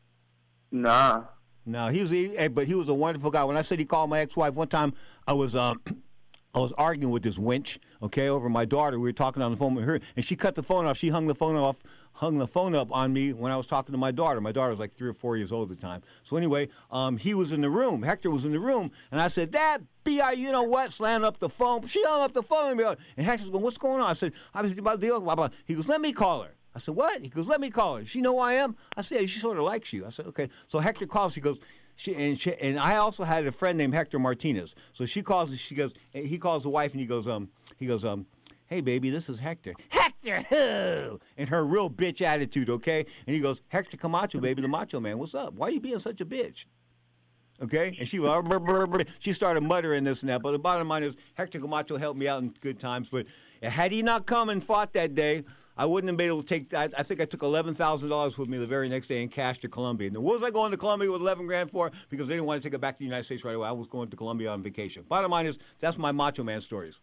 Nah. No, but he was a wonderful guy. When I said he called my ex-wife, one time I was arguing with this wench, over my daughter. We were talking on the phone with her, and she cut the phone off. She hung the phone up on me when I was talking to my daughter. My daughter was like 3 or 4 years old at the time. So anyway, he was in the room. Hector was in the room, and I said, "Dad, B.I., you know what?" Slammed up the phone. She hung up the phone, and Hector's going, "What's going on?" I said, "I was about the deal, blah, blah." He goes, "Let me call her." I said, "What?" He goes, "Let me call her. She know who I am?" I said, "Yeah, she sort of likes you." I said, "Okay." So Hector calls. He goes, and I also had a friend named Hector Martinez. So she calls. He calls the wife, and he goes, "Hey, baby, this is Hector." "Hector who?" And her real bitch attitude, okay? And he goes, "Hector Camacho, baby, the Macho Man. What's up? Why are you being such a bitch?" Okay, and she started muttering this and that. But the bottom line is, Hector Camacho helped me out in good times. But had he not come and fought that day, I wouldn't have been able to take. I think I took $11,000 with me the very next day in cash to Colombia. And what was I going to Colombia with $11,000 for? Because they didn't want to take it back to the United States right away. I was going to Colombia on vacation. Bottom line is, that's my Macho Man stories.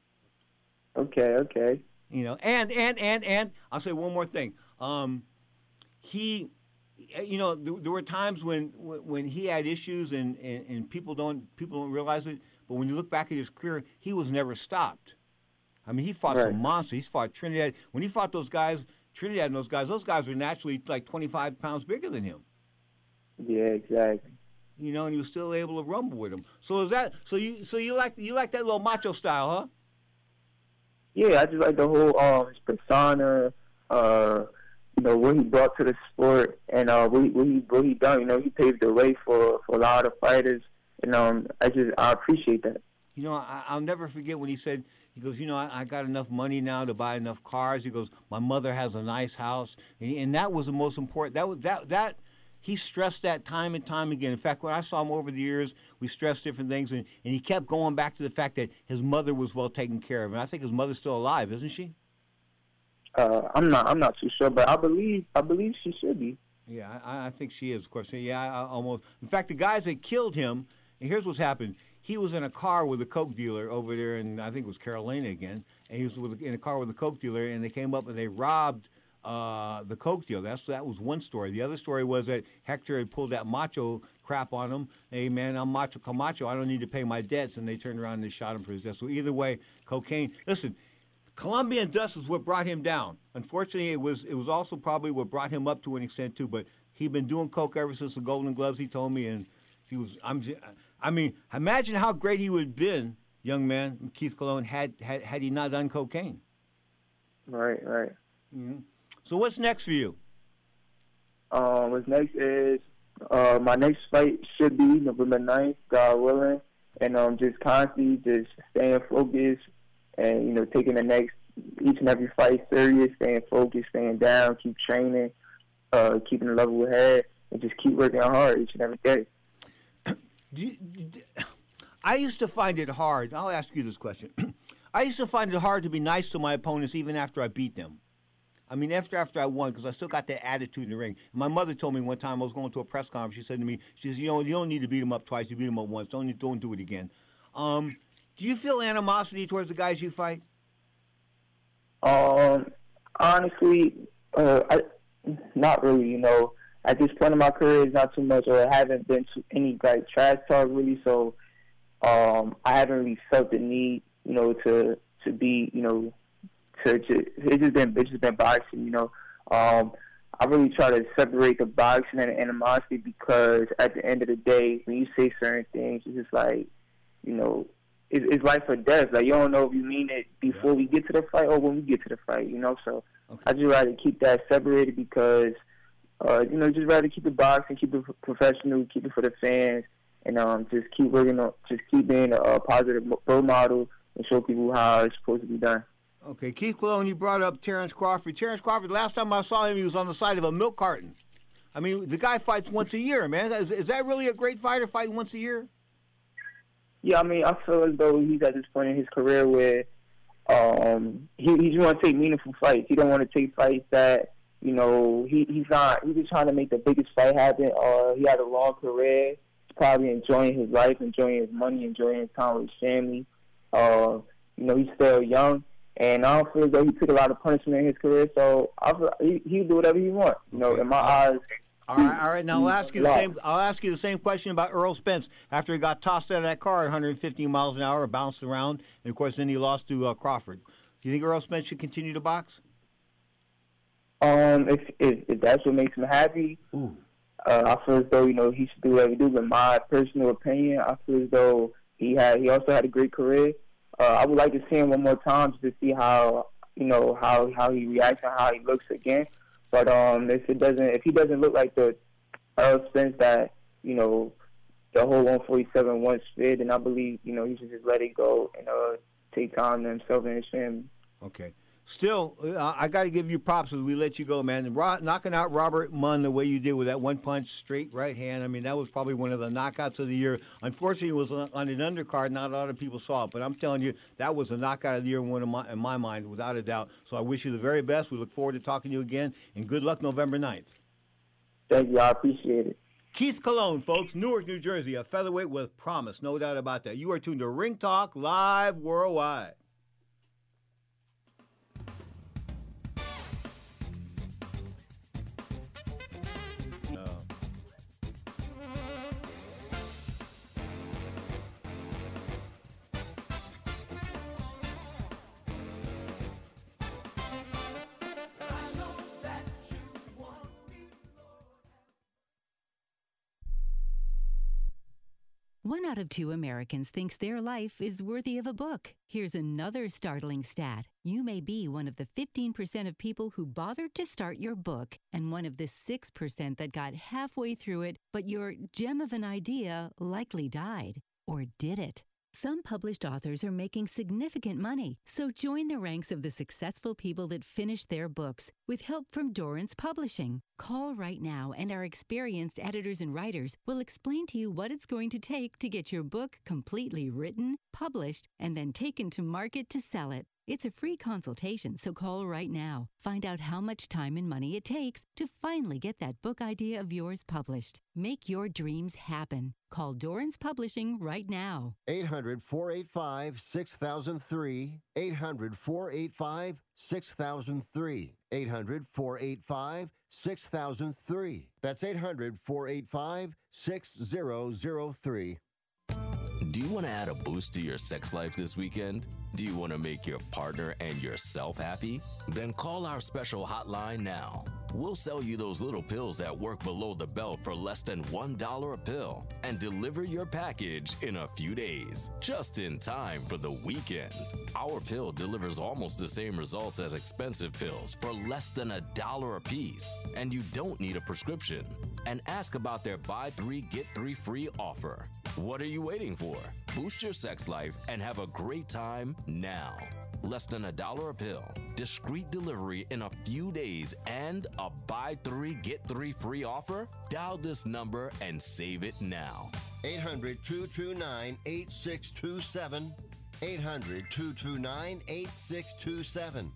Okay. You know, and I'll say one more thing. He, you know, there were times when he had issues and people don't realize it. But when you look back at his career, he was never stopped. I mean, he fought some monsters. He fought Trinidad. When he fought those guys, Trinidad and those guys were naturally like 25 pounds bigger than him. Yeah, exactly. You know, and he was still able to rumble with them. So you like that little macho style, huh? Yeah, I just like the whole his persona, you know, what he brought to the sport, and what he done. You know, he paved the way for a lot of fighters, and I appreciate that. You know, I'll never forget when he said, he goes, you know, I got enough money now to buy enough cars. He goes, my mother has a nice house, and that was the most important. That he stressed that time and time again. In fact, when I saw him over the years, we stressed different things, and he kept going back to the fact that his mother was well taken care of, and I think his mother's still alive, isn't she? I'm not too sure, but I believe she should be. Yeah, I think she is, of course. Yeah, I almost. In fact, the guys that killed him, and here's what's happened. He was in a car with a coke dealer over there, and I think it was Carolina again. And he was in a car with a coke dealer, and they came up and they robbed the coke dealer. That was one story. The other story was that Hector had pulled that macho crap on him. Hey, man, I'm Macho Camacho. I don't need to pay my debts. And they turned around and they shot him for his death. So either way, cocaine. Listen, Colombian dust is what brought him down. Unfortunately, it was also probably what brought him up to an extent too. But he'd been doing coke ever since the Golden Gloves. He told me, and he was. I mean, imagine how great he would have been, young man, Keith Colon, had he not done cocaine. Right. Mm-hmm. So what's next for you? What's next is my next fight should be November 9th, God willing, and just constantly just staying focused and, you know, taking each and every fight serious, staying focused, staying down, keep training, keeping a level head, and just keep working hard each and every day. I used to find it hard. I'll ask you this question. I used to find it hard to be nice to my opponents even after I beat them. I mean, after I won, because I still got that attitude in the ring. And my mother told me one time, I was going to a press conference, she said to me, she says, you don't need to beat them up twice, you beat them up once. Don't do it again. Do you feel animosity towards the guys you fight? Honestly, not really, you know. At this point in my career, it's not too much, or I haven't been to any like trash talk really. So, I haven't really felt the need, you know, to be, you know, it's just been boxing, you know. I really try to separate the boxing and the animosity, because at the end of the day, when you say certain things, it's just like, you know, it's life or death. Like, you don't know if you mean it before we get to the fight or when we get to the fight, you know. So I just rather keep that separated, because you know, just rather keep it boxing, keep it professional, keep it for the fans, and just keep working on, just keep being a positive role model and show people how it's supposed to be done. Okay, Keith Colon, you brought up Terrence Crawford. Terrence Crawford, last time I saw him, he was on the side of a milk carton. I mean, the guy fights once a year, man. Is that really a great fighter, fighting once a year? Yeah, I mean, I feel as though he's at this point in his career where he just want to take meaningful fights. He don't want to take fights that, you know, he's just trying to make the biggest fight happen. He had a long career. He's probably enjoying his life, enjoying his money, enjoying his time with his family. You know, he's still young, and I don't feel as though he took a lot of punishment in his career, so he'll do whatever he wants. You know, in my eyes. All right. Now I'll ask you the same question about Earl Spence after he got tossed out of that car at 115 miles an hour, bounced around, and of course then he lost to Crawford. Do you think Earl Spence should continue to box? If that's what makes him happy, I feel as though, you know, he should do whatever he do. But my personal opinion, I feel as though he also had a great career. I would like to see him one more time just to see how, you know, how he reacts and how he looks again. But if he doesn't look like the Earl Spence that, you know, the whole 147 once fit, then I believe, you know, he should just let it go and take time to himself and his family. Okay. Still, I got to give you props as we let you go, man. Knocking out Robert Munn the way you did with that one punch, straight right hand. I mean, that was probably one of the knockouts of the year. Unfortunately, it was on an undercard. Not a lot of people saw it, but I'm telling you, that was a knockout of the year in my mind, without a doubt. So I wish you the very best. We look forward to talking to you again, and good luck November 9th. Thank you. I appreciate it. Keith Colon, folks, Newark, New Jersey, a featherweight with promise, no doubt about that. You are tuned to Ring Talk Live Worldwide. One out of 2 Americans thinks their life is worthy of a book. Here's another startling stat. You may be one of the 15% of people who bothered to start your book, and one of the 6% that got halfway through it, but your gem of an idea likely died. Or did it? Some published authors are making significant money, so join the ranks of the successful people that finished their books with help from Dorrance Publishing. Call right now, and our experienced editors and writers will explain to you what it's going to take to get your book completely written, published, and then taken to market to sell it. It's a free consultation, so call right now. Find out how much time and money it takes to finally get that book idea of yours published. Make your dreams happen. Call Dorrance Publishing right now. 800-485-6003. 800-485-6003. 800-485-6003. That's 800-485-6003. Do you want to add a boost to your sex life this weekend? Do you want to make your partner and yourself happy? Then call our special hotline now. We'll sell you those little pills that work below the belt for less than $1 a pill and deliver your package in a few days, just in time for the weekend. Our pill delivers almost the same results as expensive pills for less than $1 a piece, and you don't need a prescription. And ask about their buy 3 get 3 free offer. What are you waiting for? Boost your sex life and have a great time now. Less than $1 a pill, discreet delivery in a few days, and a buy 3 get 3 free offer? Dial this number and save it now. 800-229-8627. 800-229-8627.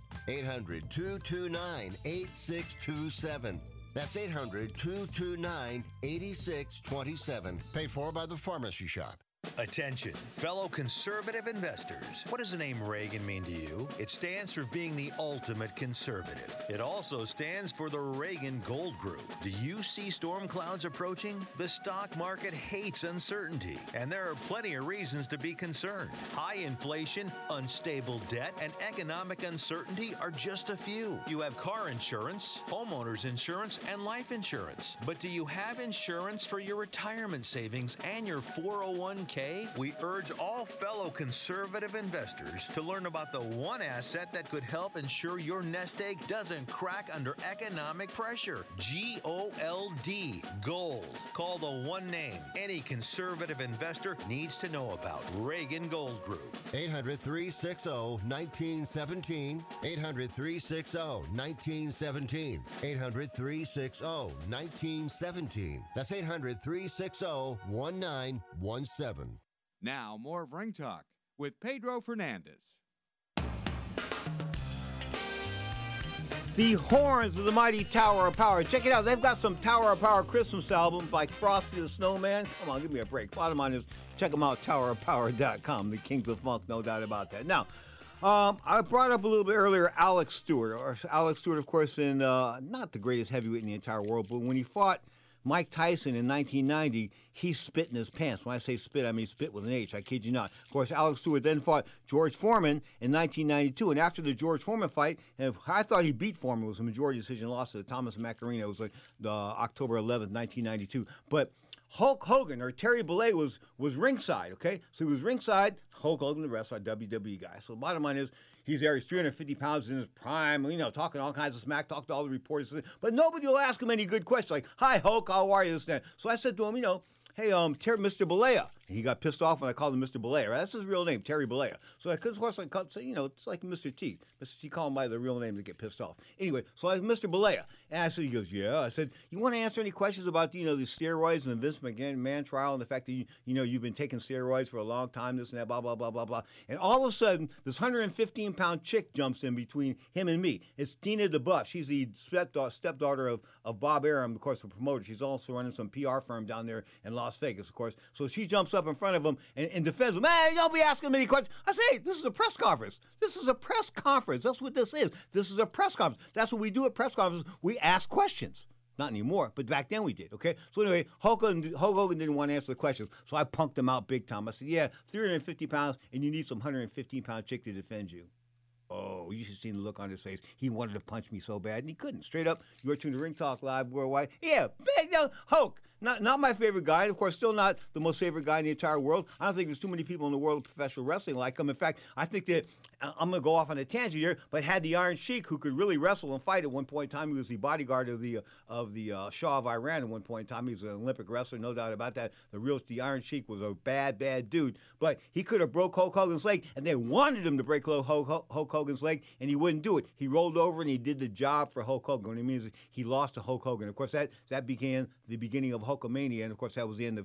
800-229-8627. That's 800-229-8627. Paid for by the Pharmacy Shop. Attention, fellow conservative investors. What does the name Reagan mean to you? It stands for being the ultimate conservative. It also stands for the Reagan Gold Group. Do you see storm clouds approaching? The stock market hates uncertainty, and there are plenty of reasons to be concerned. High inflation, unstable debt, and economic uncertainty are just a few. You have car insurance, homeowners insurance, and life insurance. But do you have insurance for your retirement savings and your 401k? We urge all fellow conservative investors to learn about the one asset that could help ensure your nest egg doesn't crack under economic pressure. G-O-L-D, gold. Call the one name any conservative investor needs to know about. Reagan Gold Group. 800-360-1917. 800-360-1917. 800-360-1917. That's 800-360-1917. Now, more of Ring Talk with Pedro Fernandez. The Horns of the Mighty Tower of Power. Check it out. They've got some Tower of Power Christmas albums like Frosty the Snowman. Come on, give me a break. Bottom line is, check them out, towerofpower.com. The Kings of Funk, no doubt about that. Now, I brought up a little bit earlier Alex Stewart. Alex Stewart, of course, in not the greatest heavyweight in the entire world, but when he fought Mike Tyson in 1990, he spit in his pants. When I say spit, I mean spit with an H. I kid you not. Of course, Alex Stewart then fought George Foreman in 1992. And after the George Foreman fight, and I thought he beat Foreman. It was a majority decision loss to Thomas Macarena. It was like October 11th, 1992. But Hulk Hogan, or Terry Bollea, was ringside, okay? So he was ringside. Hulk Hogan, the wrestler, WWE guy. So the bottom line is, he's there. He's 350 pounds in his prime, talking all kinds of smack, talk to all the reporters. But nobody will ask him any good questions like, hi, Hulk, how are you? This and that. So I said to him, hey, Mr. Bollea, He got pissed off when I called him Mr. Balea. Right? That's his real name, Terry Balea. So of course I called, so, it's like Mr. T. Mr. T call him by the real name to get pissed off. Anyway, so I was Mr. Balea. And I said, he goes, yeah. I said, you want to answer any questions about, the steroids and the Vince McMahon trial and the fact that, you've been taking steroids for a long time, this and that, blah, blah, blah, blah, blah. And all of a sudden, this 115-pound chick jumps in between him and me. It's Tina DeBuff. She's the stepdaughter of Bob Arum, of course, the promoter. She's also running some PR firm down there in Las Vegas, of course. So she jumps up in front of him and defends him. Man, don't be asking me any questions. I say, hey, this is a press conference. This is a press conference. That's what this is. This is a press conference. That's what we do at press conferences. We ask questions. Not anymore, but back then we did, okay? So anyway, Hulk Hogan didn't want to answer the questions, so I punked him out big time. I said, yeah, 350 pounds, and you need some 115-pound chick to defend you. Oh, you should see the look on his face. He wanted to punch me so bad, and he couldn't. Straight up, you're tuned to Ring Talk Live Worldwide. Yeah, big Hulk. Not my favorite guy. Of course, still not the most favorite guy in the entire world. I don't think there's too many people in the world of professional wrestling like him. In fact, I think that I'm going to go off on a tangent here, but had the Iron Sheik, who could really wrestle and fight at one point in time. He was the bodyguard of the Shah of Iran at one point in time. He was an Olympic wrestler, no doubt about that. The Iron Sheik was a bad, bad dude. But he could have broke Hulk Hogan's leg, and they wanted him to break Hulk Hogan's leg, and he wouldn't do it. He rolled over, and he did the job for Hulk Hogan. What it means is he lost to Hulk Hogan. Of course, that began the beginning of Hulkamania, and of course, that was the end of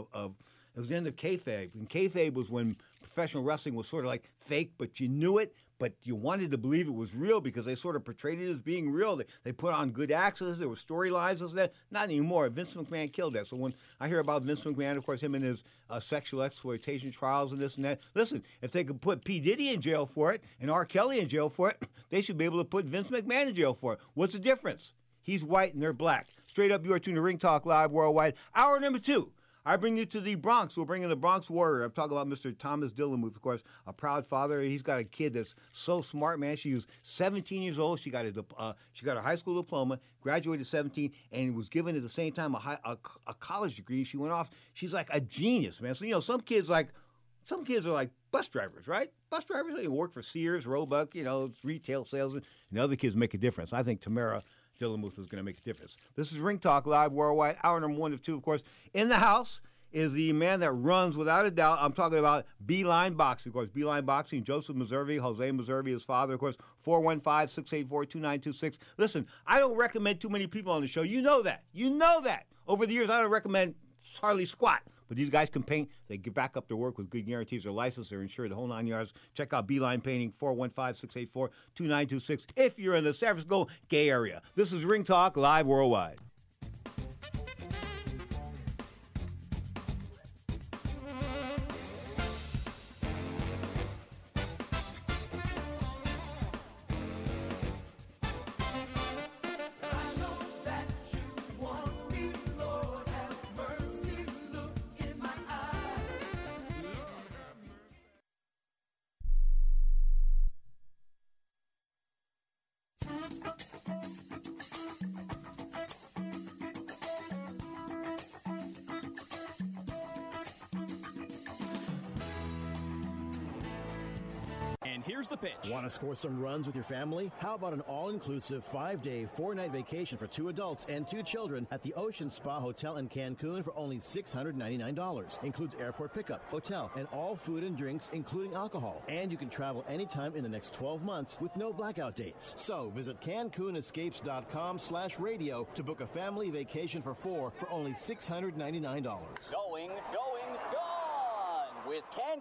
it was the end of kayfabe. And kayfabe was when professional wrestling was sort of like fake, but you knew it, but you wanted to believe it was real because they sort of portrayed it as being real. They put on good acts, there were storylines, and that. Not anymore. Vince McMahon killed that. So when I hear about Vince McMahon, of course, him and his sexual exploitation trials and this and that, listen, if they could put P. Diddy in jail for it and R. Kelly in jail for it, they should be able to put Vince McMahon in jail for it. What's the difference? He's white and they're black. Straight up, you are tuned to Ring Talk Live Worldwide. Hour number 2. I bring you to the Bronx. We'll bring in the Bronx Warrior. I'm talking about Mr. Thomas Dillamuth, of course, a proud father. He's got a kid that's so smart, man. She was 17 years old. She got a high school diploma, graduated at 17, and was given at the same time a college degree. She went off. She's like a genius, man. So some kids are like bus drivers, right? Bus drivers, they work for Sears, Roebuck, retail salesmen, and other kids make a difference. I think Tamara Dillamuth is going to make a difference. This is Ring Talk Live Worldwide, hour number 1 of 2, of course. In the house is the man that runs, without a doubt. I'm talking about Beeline Boxing, of course. Beeline Boxing, Joseph Meserve, Jose Meserve, his father, of course. 415-684-2926. Listen, I don't recommend too many people on the show. You know that. Over the years, I don't recommend hardly squat. But these guys can paint. They get back up to work with good guarantees. They're licensed. They're insured. The whole 9 yards. Check out Beeline Painting, 415-684-2926 if you're in the San Francisco Gay Area. This is Ring Talk Live Worldwide. Here's the pitch. Want to score some runs with your family? How about an all-inclusive 5-day, 4-night vacation for 2 adults and 2 children at the Ocean Spa Hotel in Cancun for only $699. Includes airport pickup, hotel, and all food and drinks, including alcohol. And you can travel anytime in the next 12 months with no blackout dates. So visit CancunEscapes.com/radio to book a family vacation for 4 for only $699. Going, gone with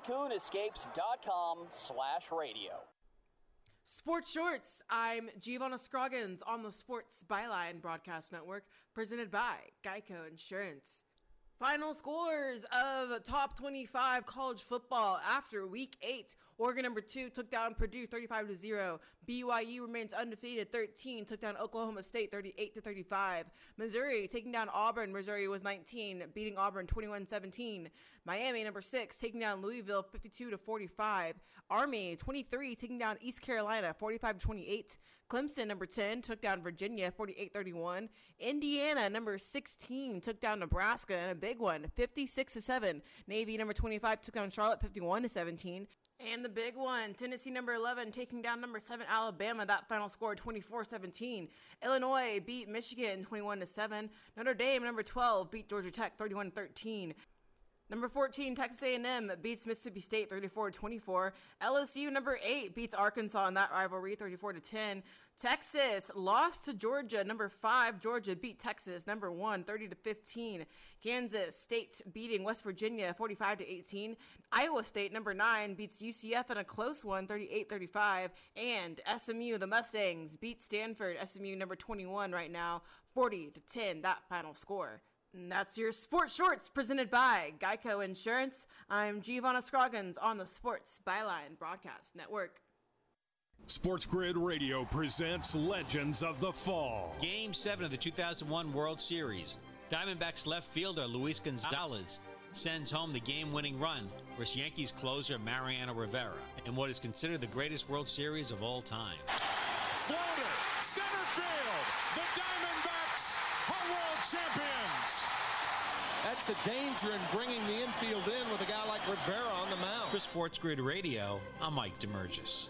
CancunEscapes.com/radio. Sports Shorts. I'm Giovanna Scroggins on the Sports Byline Broadcast Network, presented by Geico Insurance. Final scores of top 25 college football after Week 8. Oregon #2 took down Purdue 35-0. BYU remains undefeated 13, took down Oklahoma State 38-35. Missouri taking down Auburn. Missouri was 19, beating Auburn 21-17. Miami #6 taking down Louisville 52-45. Army 23 taking down East Carolina 45-28. Clemson #10 took down Virginia 48-31. Indiana #16 took down Nebraska in a big one 56-7. Navy #25 took down Charlotte 51-17. And the big one, Tennessee #11 taking down #7 Alabama. That final score 24-17. Illinois beat Michigan 21-7. Notre Dame #12 beat Georgia Tech 31-13. Number 14, Texas A&M beats Mississippi State 34-24. LSU, number 8, beats Arkansas in that rivalry 34-10. Texas lost to Georgia. Number 5, Georgia beat Texas. Number 1, 30-15. Kansas State beating West Virginia 45-18. Iowa State, number 9, beats UCF in a close one 38-35. And SMU, the Mustangs, beat Stanford. SMU, number 21 right now, 40-10, that final score. And that's your Sports Shorts presented by Geico Insurance. I'm Giovanna Scroggins on the Sports Byline Broadcast Network. Sports Grid Radio presents Legends of the Fall. Game 7 of the 2001 World Series. Diamondbacks left fielder Luis Gonzalez sends home the game-winning run versus Yankees closer Mariano Rivera in what is considered the greatest World Series of all time. Floater, center field. The Diamondbacks are world champions. That's the danger in bringing the infield in with a guy like Rivera on the mound. For Sports Grid Radio, I'm Mike DeMurgis.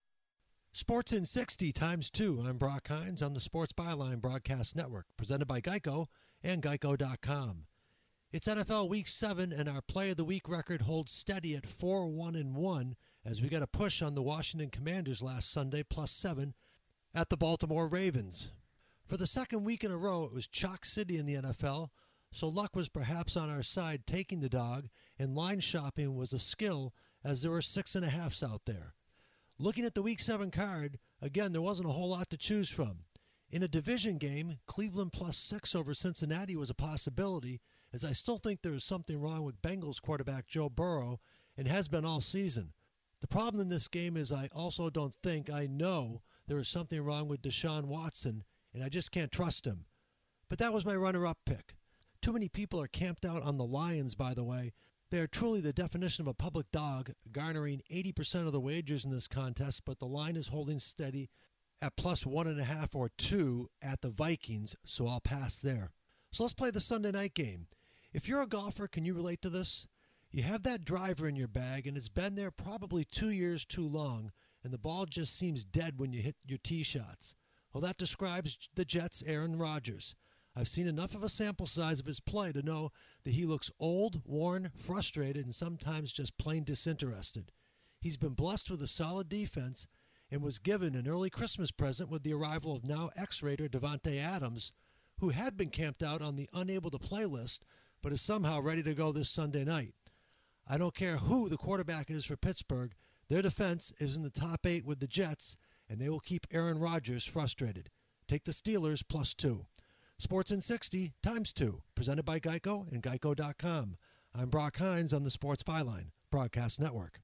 Sports in 60 times 2. I'm Brock Hines on the Sports Byline Broadcast Network, presented by Geico and Geico.com. It's NFL Week 7, and our Play of the Week record holds steady at 4-1-1 as we got a push on the Washington Commanders last Sunday, +7 at the Baltimore Ravens. For the second week in a row, it was Chalk City in the NFL, so luck was perhaps on our side taking the dog, and line shopping was a skill as there were 6.5s out there. Looking at the Week 7 card, again, there wasn't a whole lot to choose from. In a division game, Cleveland +6 over Cincinnati was a possibility, as I still think there is something wrong with Bengals quarterback Joe Burrow, and has been all season. The problem in this game is I also don't think, I know, there is something wrong with Deshaun Watson, and I just can't trust him. But that was my runner-up pick. Too many people are camped out on the Lions, by the way. They are truly the definition of a public dog, garnering 80% of the wagers in this contest, but the line is holding steady at +1.5 or 2 at the Vikings, so I'll pass there. So let's play the Sunday night game. If you're a golfer, can you relate to this? You have that driver in your bag, and it's been there probably 2 years too long, and the ball just seems dead when you hit your tee shots. Well, that describes the Jets' Aaron Rodgers. I've seen enough of a sample size of his play to know that he looks old, worn, frustrated, and sometimes just plain disinterested. He's been blessed with a solid defense and was given an early Christmas present with the arrival of now ex-Raider Davante Adams, who had been camped out on the unable-to-play list but is somehow ready to go this Sunday night. I don't care who the quarterback is for Pittsburgh, their defense is in the top 8 with the Jets, and they will keep Aaron Rodgers frustrated. Take the Steelers +2. Sports in 60 times 2, presented by Geico and Geico.com. I'm Brock Hines on the Sports Byline Broadcast Network.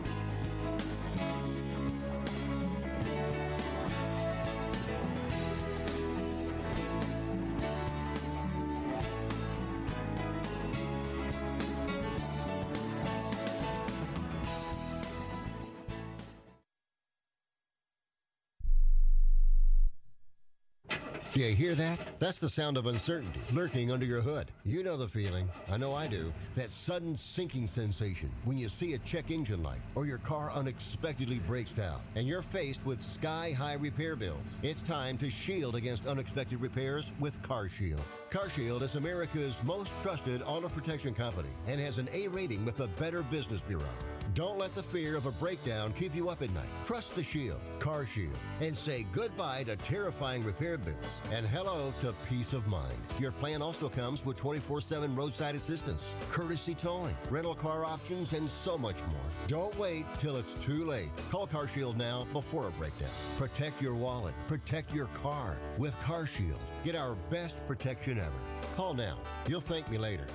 Do you hear that? That's the sound of uncertainty lurking under your hood. You know the feeling. I know I do. That sudden sinking sensation when you see a check engine light or your car unexpectedly breaks down and you're faced with sky-high repair bills. It's time to shield against unexpected repairs with CarShield. CarShield is America's most trusted auto protection company and has an A rating with the Better Business Bureau. Don't let the fear of a breakdown keep you up at night. Trust the Shield, CarShield, and say goodbye to terrifying repair bills and hello to peace of mind. Your plan also comes with 24/7 roadside assistance, courtesy towing, rental car options, and so much more. Don't wait till it's too late. Call CarShield now before a breakdown. Protect your wallet. Protect your car with CarShield. Get our best protection ever. Call now. You'll thank me later.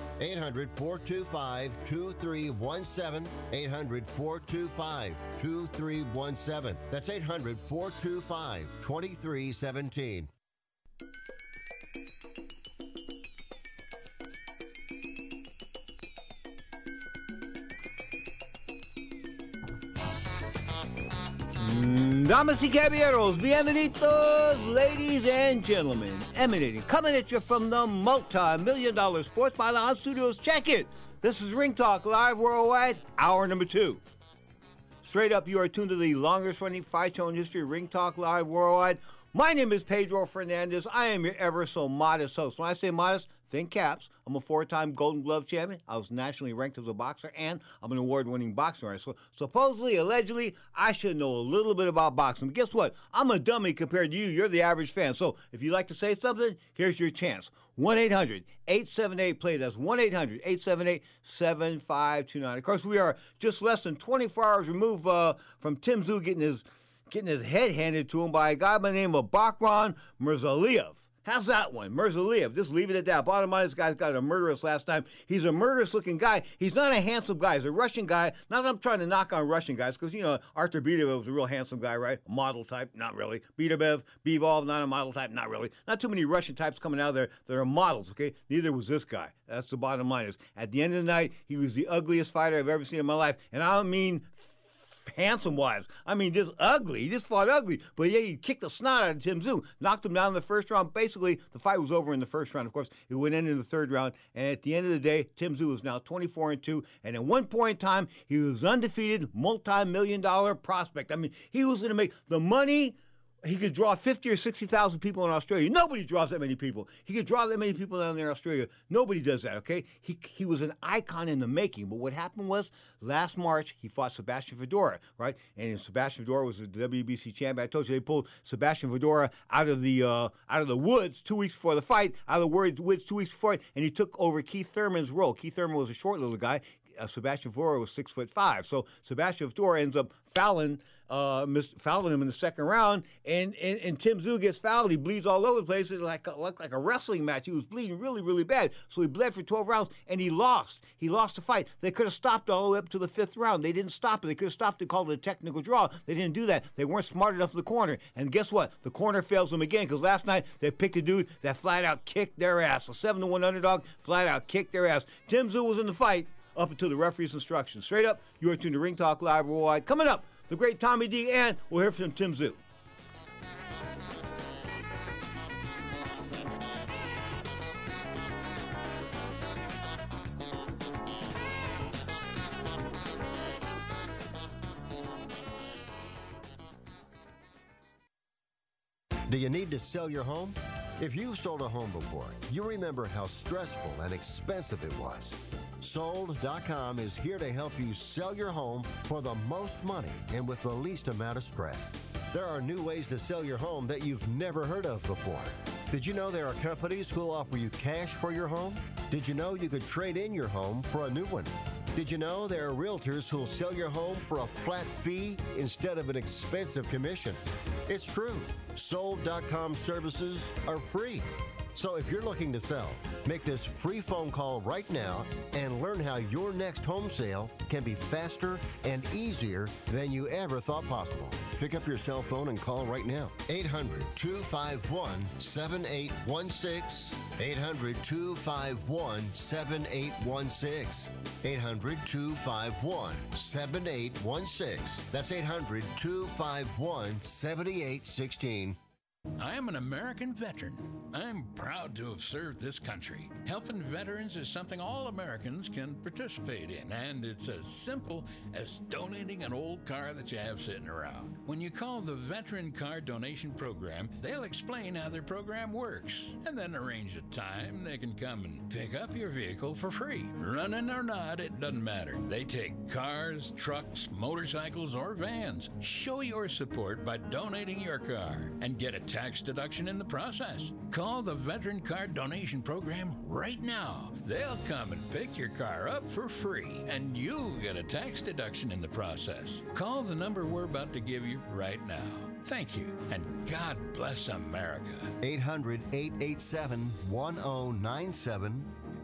800-425-2317. 800-425-2317. That's 800-425-2317. Damas y caballeros, bienvenidos, ladies and gentlemen. Coming at you from the multi-million-dollar Sports Byline Studios. Check it. This is Ring Talk Live Worldwide, hour number 2. Straight up, you are tuned to the longest-running fight show in history, Ring Talk Live Worldwide. My name is Pedro Fernandez. I am your ever so modest host. When I say modest, Think caps. I'm a 4-time Golden Glove champion. I was nationally ranked as a boxer, and I'm an award-winning boxing writer. So supposedly, allegedly, I should know a little bit about boxing. But guess what? I'm a dummy compared to you. You're the average fan. So if you'd like to say something, here's your chance. 1-800-878-PLAY. That's 1-800-878-7529. Of course, we are just less than 24 hours removed from Tim Tszyu getting his head handed to him by a guy by the name of Bakhram Murzaliyev. How's that one? Murzaliyev. Just leave it at that. Bottom line, this guy's got a murderous last time. He's a murderous-looking guy. He's not a handsome guy. He's a Russian guy. Not that I'm trying to knock on Russian guys, because, Artur Beterbiev was a real handsome guy, right? A model type? Not really. Bivol, not a model type? Not really. Not too many Russian types coming out there that are models, okay? Neither was this guy. That's the bottom line. Is at the end of the night, he was the ugliest fighter I've ever seen in my life. And I don't mean handsome-wise. I mean, just ugly. He just fought ugly. But yeah, he kicked the snot out of Tim Tszyu. Knocked him down in the first round. Basically, the fight was over in the first round. Of course, it went into the third round. And at the end of the day, Tim Tszyu is now 24-2. And at one point in time, he was undefeated, multi-million-dollar prospect. I mean, he was going to make the money. He could draw 50 or 60,000 people in Australia. Nobody draws that many people. He could draw that many people down there in Australia. Nobody does that, okay? He was an icon in the making. But what happened was, last March, he fought Sebastian Fedora, right? And Sebastian Fedora was the WBC champion. I told you they pulled Sebastian Fedora out of the woods 2 weeks before the fight, out of the woods 2 weeks before it, and he took over Keith Thurman's role. Keith Thurman was a short little guy. Sebastian Fedora was 6'5". So Sebastian Fedora ends up fouling him in the second round, and Tim Tszyu gets fouled. He bleeds all over the place. It's like a wrestling match. He was bleeding really, really bad. So he bled for 12 rounds, and he lost. He lost the fight. They could have stopped all the way up to the 5th round. They didn't stop it. They could have stopped it, called it a technical draw. They didn't do that. They weren't smart enough in the corner. And guess what? The corner fails them again, because last night they picked a dude that flat out kicked their ass. A 7-1 underdog flat out kicked their ass. Tim Tszyu was in the fight up until the referee's instructions. Straight up, you are tuned to Ring Talk Live Worldwide. Coming up, the great Tommy D, and we'll hear from Tim Tszyu. Do you need to sell your home? If you've sold a home before, you remember how stressful and expensive it was. Sold.com is here to help you sell your home for the most money and with the least amount of stress. There are new ways to sell your home that you've never heard of before. Did you know there are companies who'll offer you cash for your home? Did you know you could trade in your home for a new one? Did you know there are realtors who'll sell your home for a flat fee instead of an expensive commission? It's true. Sold.com services are free. So if you're looking to sell, make this free phone call right now and learn how your next home sale can be faster and easier than you ever thought possible. Pick up your cell phone and call right now. 800-251-7816. 800-251-7816. 800-251-7816. That's 800-251-7816. I am an American veteran. I'm proud to have served this country. Helping veterans is something all Americans can participate in, and it's as simple as donating an old car that you have sitting around. When you call the Veteran Car Donation Program, they'll explain how their program works, and then arrange a time they can come and pick up your vehicle for free. Running or not, it doesn't matter. They take cars, trucks, motorcycles, or vans. Show your support by donating your car and get a tax deduction in the process. Call the Veteran Car Donation Program right now. They'll come and pick your car up for free, and you'll get a tax deduction in the process. Call the number we're about to give you right now. Thank you, and God bless America. 800-887-1097.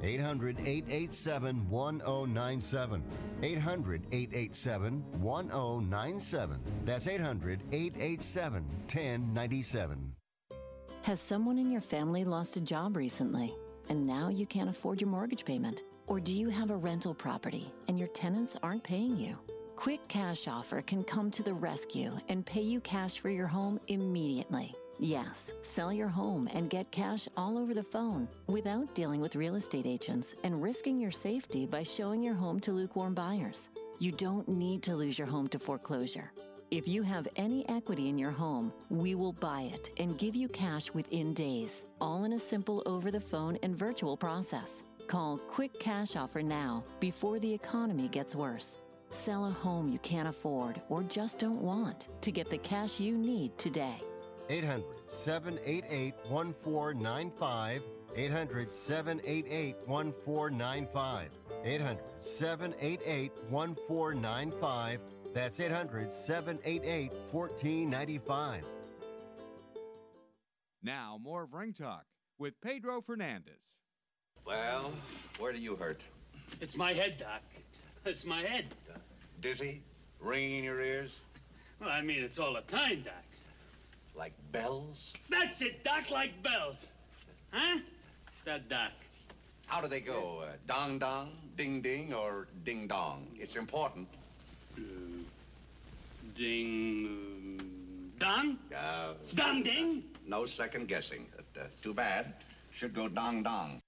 800-887-1097. 800-887-1097. That's 800-887-1097. Has someone in your family lost a job recently, and now you can't afford your mortgage payment? Or do you have a rental property and your tenants aren't paying you? Quick Cash Offer can come to the rescue and pay you cash for your home immediately. Yes, sell your home and get cash all over the phone without dealing with real estate agents and risking your safety by showing your home to lukewarm buyers. You don't need to lose your home to foreclosure. If you have any equity in your home, we will buy it and give you cash within days, all in a simple over-the-phone and virtual process. Call Quick Cash Offer now before the economy gets worse. Sell a home you can't afford or just don't want to get the cash you need today. 800-788-1495. 800-788-1495. 800-788-1495. That's 800-788-1495. Now, more of Ring Talk with Pedro Fernandez. Well, where do you hurt? It's my head, Doc. It's my head. Dizzy? Ringing in your ears? Well, I mean, it's all the time, Doc. Like bells? That's it, Doc, like bells. Huh? That Doc. How do they go? Dong dong, ding ding, or ding dong? It's important. Ding dong? Dong ding? No second guessing. Too bad. Should go dong dong.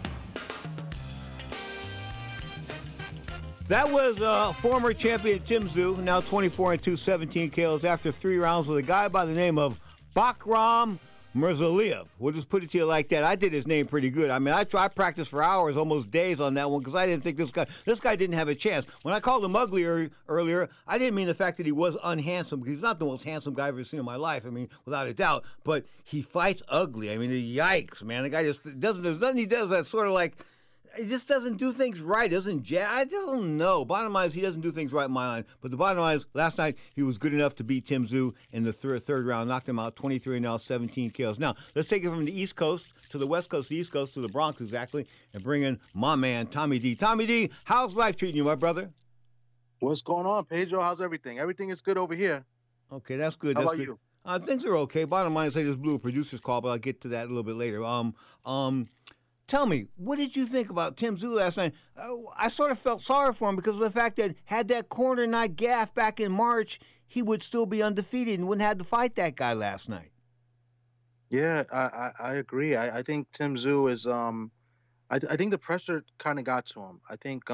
That was former champion Tim Tszyu, now 24-2, 17 KOs after 3 rounds with a guy by the name of Bakram Murzaliyev. We'll just put it to you like that. I did his name pretty good. I mean, I practiced for hours, almost days on that one because I didn't think this guy didn't have a chance. When I called him ugly earlier, I didn't mean the fact that he was unhandsome because he's not the most handsome guy I've ever seen in my life. I mean, without a doubt. But he fights ugly. I mean, yikes, man. The guy just doesn't, there's nothing he does that's sort of like, he just doesn't do things right, doesn't I don't know. Bottom line is he doesn't do things right in my line. But the bottom line is last night he was good enough to beat Tim Tszyu in the third round, knocked him out 23-0, 17 KOs. Now, let's take it from the East Coast to the West Coast, the East Coast to the Bronx exactly, and bring in my man, Tommy D. Tommy D, how's life treating you, my brother? What's going on, Pedro? How's everything? Everything is good over here. Okay, that's good. How That's about good. you? Things are okay. Bottom line is I just blew a producer's call, but I'll get to that a little bit later. Tell me, what did you think about Tim Tszyu last night? I sort of felt sorry for him because of the fact that had that corner not gaffed back in March, he would still be undefeated and wouldn't have to fight that guy last night. Yeah, I agree. I think Tim Tszyu is I think the pressure kind of got to him. I think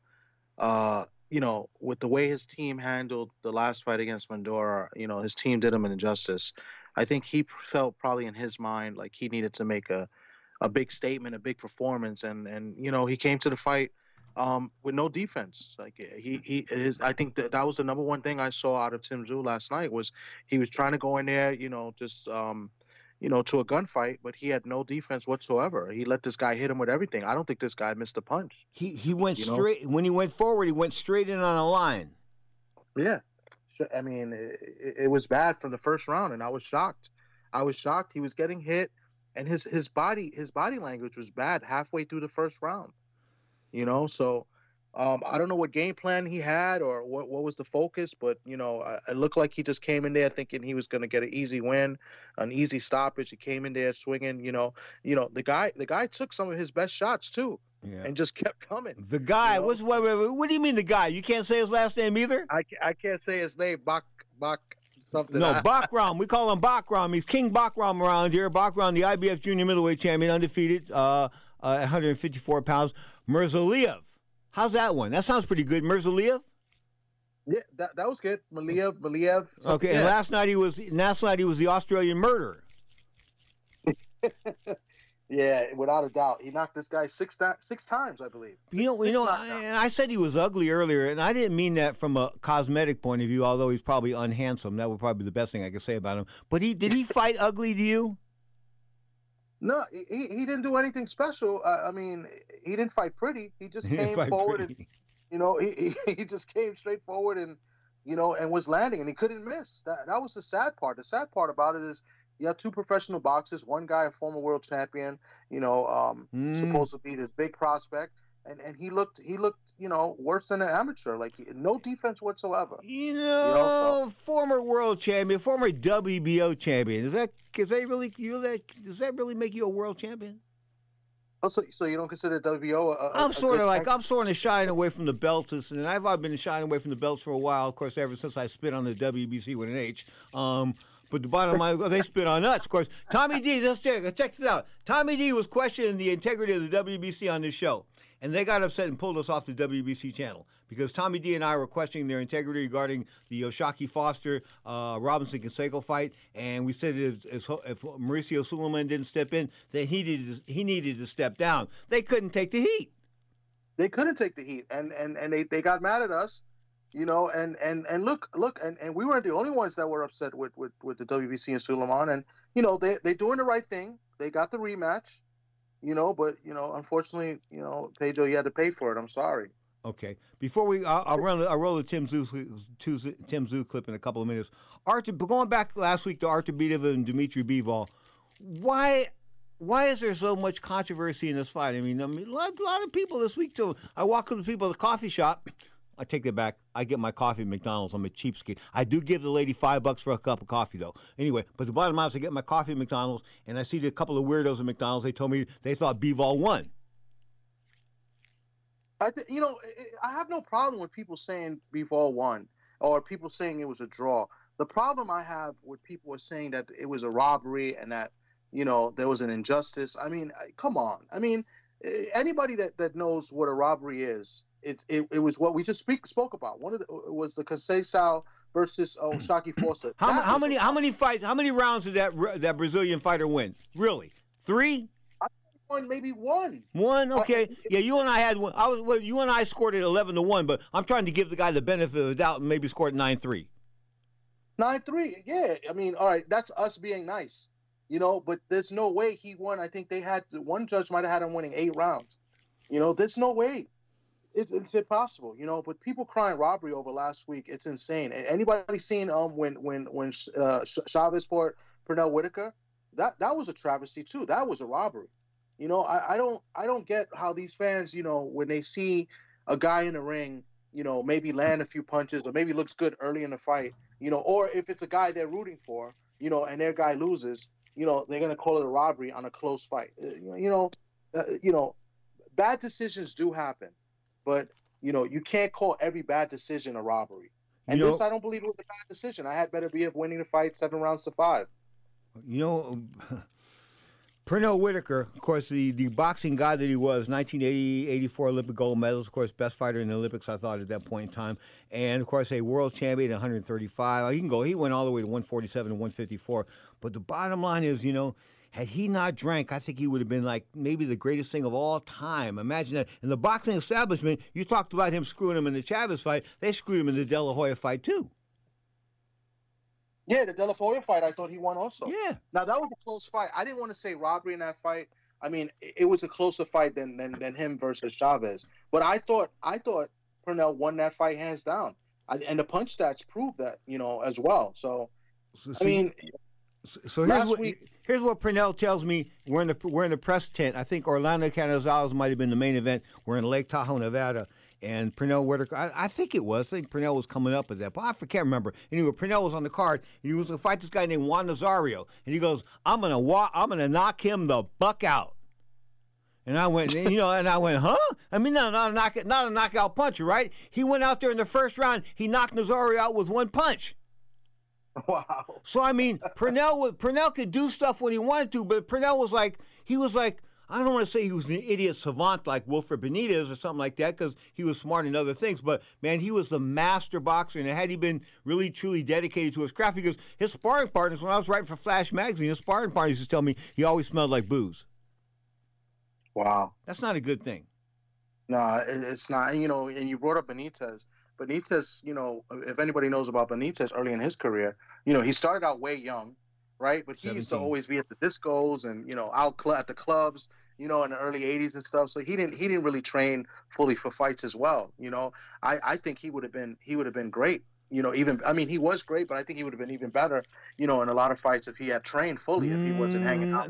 you know, with the way his team handled the last fight against Mandora, you know, his team did him an injustice. I think he felt probably in his mind like he needed to make a big statement, a big performance, and you know, he came to the fight with no defense. Like I think that was the number one thing I saw out of Tim Tszyu last night was he was trying to go in there, you know, just you know, to a gunfight, but he had no defense whatsoever. He let this guy hit him with everything. I don't think this guy missed a punch. He went straight when he went forward. He went straight in on a line. Yeah, I mean, it was bad from the first round, and I was shocked. He was getting hit. And his body language was bad halfway through the first round, you know. So I don't know what game plan he had or what was the focus, but you know, it looked like he just came in there thinking he was going to get an easy win, an easy stoppage. He came in there swinging, you know. The guy took some of his best shots too, and just kept coming. The guy, you know? What do you mean the guy? You can't say his last name either. I can't say his name. Bak. Something. No, Bakram. We call him Bakram. He's King Bakram around here. Bakram, the IBF junior middleweight champion, undefeated, 154 pounds. Murzaliyev. How's that one? That sounds pretty good. Murzaliyev? Yeah, that was good. Murzaliyev. Okay, and last night he was the Australian murderer. Yeah, without a doubt. He knocked this guy six times, I believe. And I said he was ugly earlier, and I didn't mean that from a cosmetic point of view, although he's probably unhandsome. That would probably be the best thing I could say about him. But did he fight ugly to you? No, he didn't do anything special. I mean, he didn't fight pretty. He just came forward and, you know, he just came straight forward and, you know, and was landing, and he couldn't miss. That was the sad part. The sad part about it is, you have 2 professional boxers, one guy a former world champion, you know, supposed to be this big prospect, and he looked, you know, worse than an amateur, like no defense whatsoever. You know, former world champion, former WBO champion. Does that really make you a world champion? Oh, so you don't consider WBO? I'm sort of shying away from the belts, and I've been shying away from the belts for a while. Of course, ever since I spit on the WBC with an H. But the bottom line, they spit on us, of course. Tommy D, let's check this out. Tommy D was questioning the integrity of the WBC on this show, and they got upset and pulled us off the WBC channel because Tommy D and I were questioning their integrity regarding the Oshaki Foster Robinson Canseco fight, and we said if Mauricio Suleiman didn't step in, then he needed to step down. They couldn't take the heat. They couldn't take the heat, and they got mad at us, you know. And look, and we weren't the only ones that were upset with the WBC and Suleiman, and you know they doing the right thing. They got the rematch, you know, but you know, unfortunately, you know, Pedro, you had to pay for it. I'm sorry. Okay. Before I'll roll a Tim Tszyu clip in a couple of minutes. Artur, going back last week to Artur Beterbiev and Dimitri Bivol, why is there so much controversy in this fight? I mean, a lot of people this week too. I walk up to people at the coffee shop. I take that back. I get my coffee at McDonald's. I'm a cheapskate. I do give the lady $5 for a cup of coffee, though. Anyway, but the bottom line is I get my coffee at McDonald's, and I see a couple of weirdos at McDonald's. They told me they thought Bivol won. You know, I have no problem with people saying Bivol won or people saying it was a draw. The problem I have with people are saying that it was a robbery and that, you know, there was an injustice. I mean, come on. I mean, anybody that knows what a robbery is, it was what we just spoke about. One of it was the Conceição versus Oshaki Foster. How many rounds did that Brazilian fighter win? Really, 3? Maybe one. One, okay. Yeah, you and I had one. You and I scored it 11-1, but I'm trying to give the guy the benefit of the doubt and maybe scored 9-3. 9-3, yeah. I mean, all right, that's us being nice, you know. But there's no way he won. I think one judge might have had him winning 8 rounds. You know, there's no way. It's impossible, you know. But people crying robbery over last week, it's insane. Anybody seen when Chavez fought Pernell Whitaker? That was a travesty too. That was a robbery. You know, I don't get how these fans, you know, when they see a guy in the ring, you know, maybe land a few punches or maybe looks good early in the fight, you know, or if it's a guy they're rooting for, you know, and their guy loses, you know, they're gonna call it a robbery on a close fight. You know, bad decisions do happen, but you know, you can't call every bad decision a robbery. And this, I don't believe it was a bad decision. I had Beterbiev winning the fight 7-5. You know. Pernell Whitaker, of course, the boxing god that he was, 1980, 84 Olympic gold medals, of course, best fighter in the Olympics, I thought, at that point in time. And, of course, a world champion at 135. He went all the way to 147 and 154. But the bottom line is, you know, had he not drank, I think he would have been like maybe the greatest thing of all time. Imagine that. In the boxing establishment, you talked about him screwing him in the Chavez fight. They screwed him in the De La Hoya fight, too. Yeah, the De La Hoya fight, I thought he won also. Yeah. Now, that was a close fight. I didn't want to say robbery in that fight. I mean, it was a closer fight than him versus Chavez. But I thought Pernell won that fight hands down. And the punch stats proved that, you know, as well. So I mean... So here's what Pernell tells me. We're in the press tent. I think Orlando Canizales might have been the main event. We're in Lake Tahoe, Nevada. And Pernell Whitaker, I think Pernell was coming up at that, but I can't remember. Anyway, Pernell was on the card. He was going to fight this guy named Juan Nazario, and he goes, "I'm gonna knock him the buck out." And I went, huh? I mean, not a knockout puncher, right? He went out there in the first round. He knocked Nazario out with one punch. Wow. So I mean, Pernell could do stuff when he wanted to, but Pernell was like. I don't want to say he was an idiot savant like Wilfred Benitez or something like that because he was smart in other things. But, man, he was a master boxer. And had he been really, truly dedicated to his craft, because his sparring partners, when I was writing for Flash Magazine, his sparring partners used to tell me he always smelled like booze. Wow. That's not a good thing. No, it's not. You know, and you brought up Benitez. Benitez, you know, if anybody knows about Benitez early in his career, you know, he started out way young. Right, but he 17. used to always be at the discos and, you know, at the clubs, you know, in the early '80s and stuff. So he didn't really train fully for fights as well. You know, I think he would have been great. You know, he was great, but I think he would have been even better. You know, in a lot of fights if he had trained fully, if he wasn't hanging out.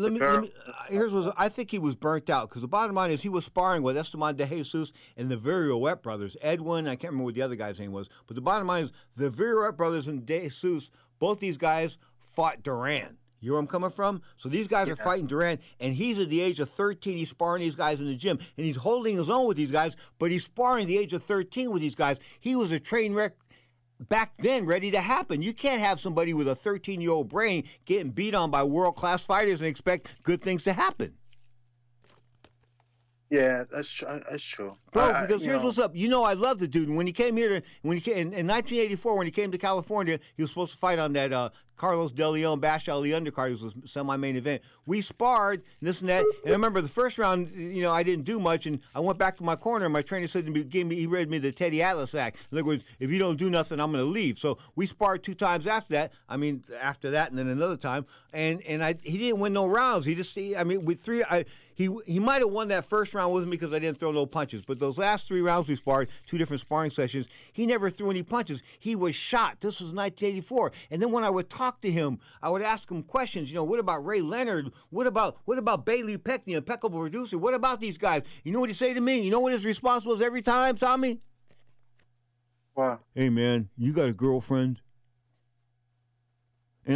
I think he was burnt out because the bottom line is he was sparring with Esteban de Jesus and the Viruet brothers. Edwin, I can't remember what the other guy's name was, but the bottom line is the Viruet brothers and de Jesus, both these guys fought Duran. You know where I'm coming from? So these guys are fighting Duran, and he's at the age of 13. He's sparring these guys in the gym, and he's holding his own with these guys, but he's sparring at the age of 13 with these guys. He was a train wreck back then, ready to happen. You can't have somebody with a 13-year-old brain getting beat on by world-class fighters and expect good things to happen. Yeah, that's true. Bro, because here's what's up. You know, I love the dude. And when he came here, in 1984, when he came to California, he was supposed to fight on that Carlos De Leon Bash Ali undercard. It was a semi-main event. We sparred, this and that. And I remember the first round, you know, I didn't do much, and I went back to my corner, and my trainer said to me, he read me the Teddy Atlas Act. In other words, if you don't do nothing, I'm going to leave. So we sparred 2 times after that. I mean, after that, and then another time. And he didn't win no rounds. With 3, he might have won that first round with me because I didn't throw no punches. But those last 3 rounds we sparred, 2 different sparring sessions, he never threw any punches. He was shot. This was 1984. And then when I would talk to him, I would ask him questions. You know, what about Ray Leonard? What about Bailey Peck, the impeccable producer? What about these guys? You know what he say to me? You know what his response was every time, Tommy? What? Hey, man, you got a girlfriend? And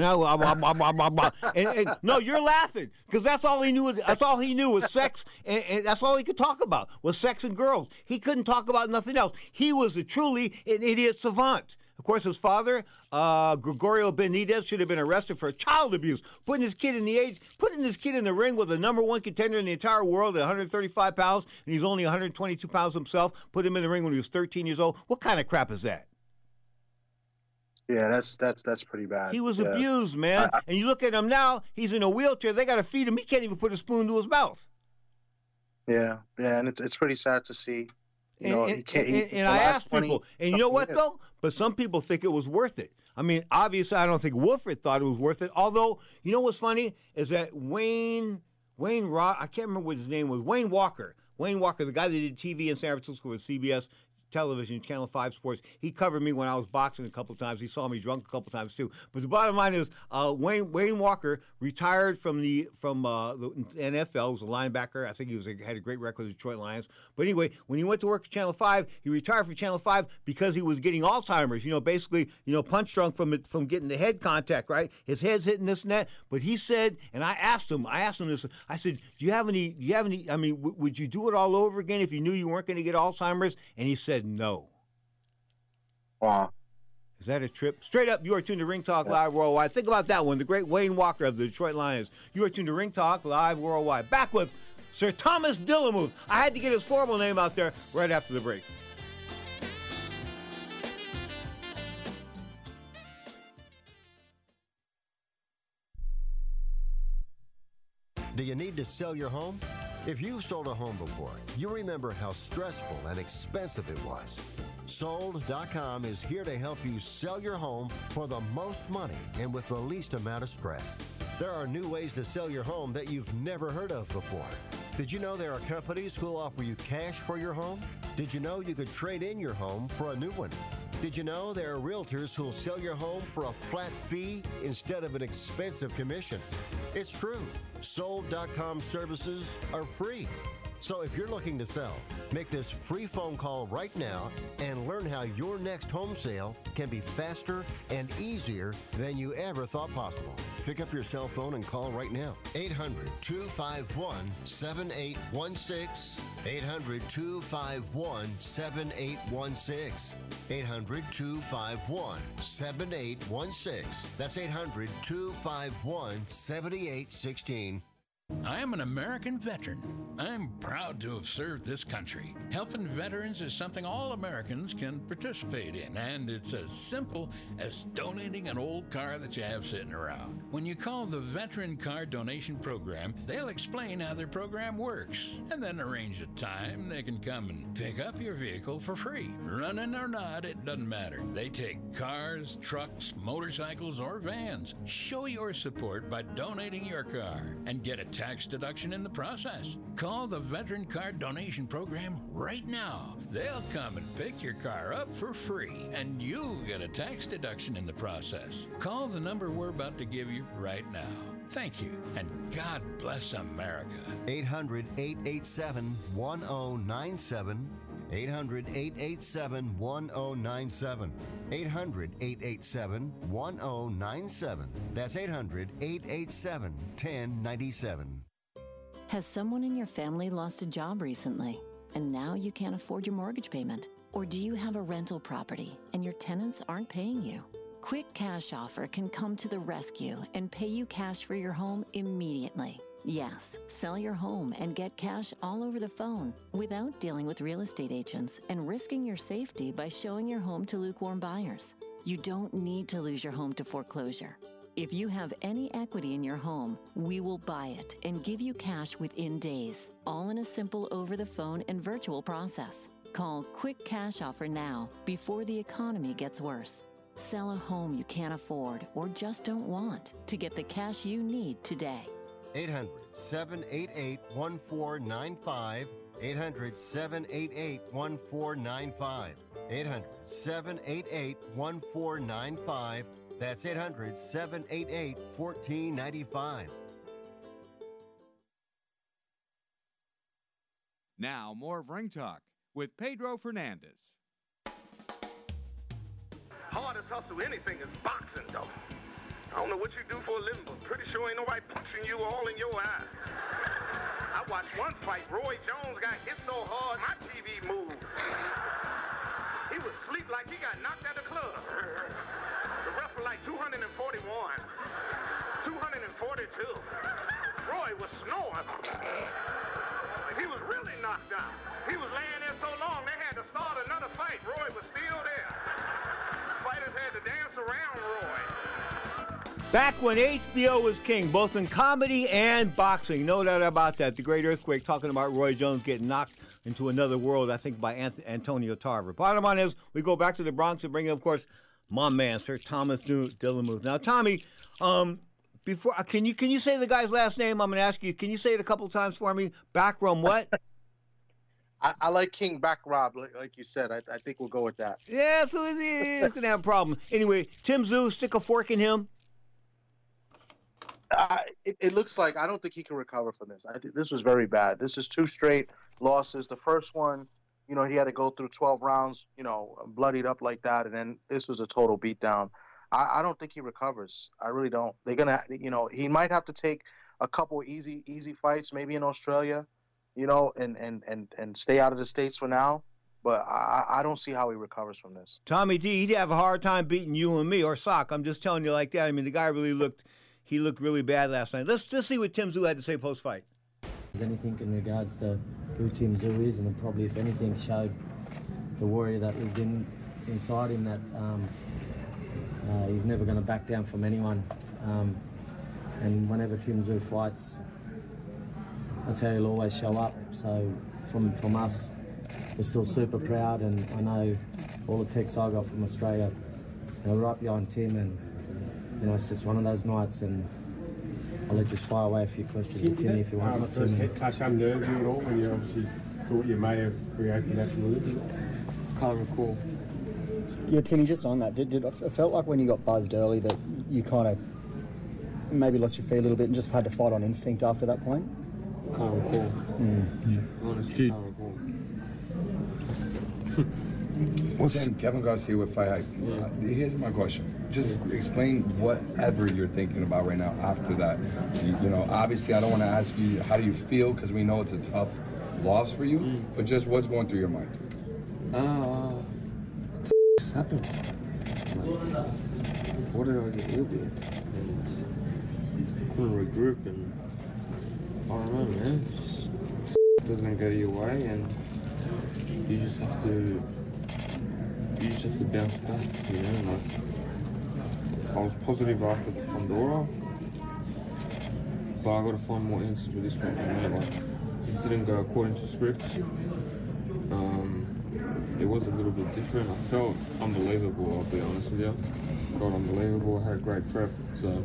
no, you're laughing because that's all he knew. That's all he knew was sex, and that's all he could talk about was sex and girls. He couldn't talk about nothing else. He was truly an idiot savant. Of course, his father, Gregorio Benitez, should have been arrested for child abuse, putting this kid in the ring with the #1 contender in the entire world at 135 pounds, and he's only 122 pounds himself. Put him in the ring when he was 13 years old. What kind of crap is that? Yeah, that's pretty bad. He was abused, man. And you look at him now, he's in a wheelchair. They got to feed him. He can't even put a spoon to his mouth. Yeah, and it's pretty sad to see. You know, and I asked people, and you know what, though? But some people think it was worth it. I mean, obviously, I don't think Wolford thought it was worth it. Although, you know what's funny is that I can't remember what his name was, Wayne Walker, the guy that did TV in San Francisco with CBS television, Channel 5 Sports. He covered me when I was boxing a couple of times. He saw me drunk a couple of times too. But the bottom line is, Wayne Walker retired from the NFL. He was a linebacker. I think he had a great record with the Detroit Lions. But anyway, when he went to work at Channel 5, he retired from Channel 5 because he was getting Alzheimer's. You know, basically, punch drunk from getting the head contact. Right, his head's hitting this and that. But he said, and I asked him this. I said, do you have any? I mean, would you do it all over again if you knew you weren't going to get Alzheimer's? And he said no. Wow. Is that a trip? Straight up, you are tuned to Ring Talk Live Worldwide. Think about that one, the great Wayne Walker of the Detroit Lions. You are tuned to Ring Talk Live Worldwide. Back with Sir Thomas Dillamuth. I had to get his formal name out there right after the break. Do you need to sell your home? If you've sold a home before, you remember how stressful and expensive it was. Sold.com is here to help you sell your home for the most money and with the least amount of stress. There are new ways to sell your home that you've never heard of before. Did you know there are companies who'll offer you cash for your home? Did you know you could trade in your home for a new one? Did you know there are realtors who'll sell your home for a flat fee instead of an expensive commission? It's true. Sold.com services are free. So if you're looking to sell, make this free phone call right now and learn how your next home sale can be faster and easier than you ever thought possible. Pick up your cell phone and call right now. 800-251-7816. 800-251-7816. 800-251-7816. That's 800-251-7816. I am an American veteran. I'm proud to have served this country. Helping veterans is something all Americans can participate in, and it's as simple as donating an old car that you have sitting around. When you call the Veteran Car Donation Program, they'll explain how their program works, and then arrange a time they can come and pick up your vehicle for free. Running or not, it doesn't matter. They take cars, trucks, motorcycles, or vans. Show your support by donating your car and get a tax deduction in the process. Call the Veteran Car Donation Program right now. They'll come and pick your car up for free, and you'll get a tax deduction in the process. Call the number we're about to give you right now. Thank you, and God bless America. 800-887-1097. 800-887-1097. 800-887-1097. That's 800-887-1097. Has someone in your family lost a job recently, and now you can't afford your mortgage payment? Or do you have a rental property and your tenants aren't paying you? Quick Cash Offer can come to the rescue and pay you cash for your home immediately. Yes, sell your home and get cash all over the phone without dealing with real estate agents and risking your safety by showing your home to lukewarm buyers. You don't need to lose your home to foreclosure. If you have any equity in your home, we will buy it and give you cash within days, all in a simple over-the-phone and virtual process. Call Quick Cash Offer now before the economy gets worse. Sell a home you can't afford or just don't want to get the cash you need today. 800-788-1495. 800-788-1495. 800-788-1495. That's 800-788-1495. Now, more of Ring Talk with Pedro Fernandez. Hardest hustle anything is boxing, though. I don't know what you do for a living, but pretty sure ain't nobody punching you all in your eye. I watched one fight. Roy Jones got hit so hard, my TV moved. He was asleep like he got knocked out of the club. The ref was like 241, 242. Roy was snoring. He was really knocked out. He was laying there so long, they had to start another fight. Roy was still there. Fighters had to dance around Roy. Back when HBO was king, both in comedy and boxing. No doubt about that. The Great Earthquake, talking about Roy Jones getting knocked into another world, I think, by Antonio Tarver. Bottom line is, we go back to the Bronx and bring in, of course, my man, Sir Thomas Dillamuth. Now, Tommy, before can you say the guy's last name? I'm going to ask you. Can you say it a couple times for me? Backrum what? I like King Backrob, like you said. I think we'll go with that. Yeah, so he's going to have a problem. Anyway, Tim Tszyu, stick a fork in him. It looks like I don't think he can recover from this. I think this was very bad. This is 2 straight losses. The first one, he had to go through 12 rounds, bloodied up like that, and then this was a total beatdown. I don't think he recovers. I really don't. They're gonna, he might have to take a couple easy fights, maybe in Australia, and stay out of the States for now. But I don't see how he recovers from this. Tommy D, he'd have a hard time beating you and me or Sock. I'm just telling you like that. I mean, the guy really looked really bad last night. Let's just see what Tim Tszyu had to say post-fight. Anything in regards to who Tim Tszyu is, and probably, if anything, showed the warrior that lives inside him that he's never going to back down from anyone. And whenever Tim Tszyu fights, that's how he'll always show up. So from us, we're still super proud, and I know all the texts I got from Australia, they're right behind Tim, and it's just one of those nights, and I'll let you fire away a few questions with Timmy if you want. First hit clash unnerved you at all when you obviously thought you may have reacted that to lose? Can't recall. Yeah, Timmy, just on that, it felt like when you got buzzed early that you kind of maybe lost your feet a little bit and just had to fight on instinct after that point? Can't recall. Honestly, can't recall. Kevin Garcia with Fight Hype. Here's my question. Just explain whatever you're thinking about right now after that. Obviously, I don't want to ask you how do you feel, because we know it's a tough loss for you, but just what's going through your mind? Just happened. What did I get ill with? And couldn't regroup, and I don't know, man. Just doesn't go your way, and you just have to bounce back, I was positive after the Fondora, but I got to find more answers with this one. This didn't go according to script. It was a little bit different. I felt unbelievable, I'll be honest with you. Felt unbelievable. I had great prep, so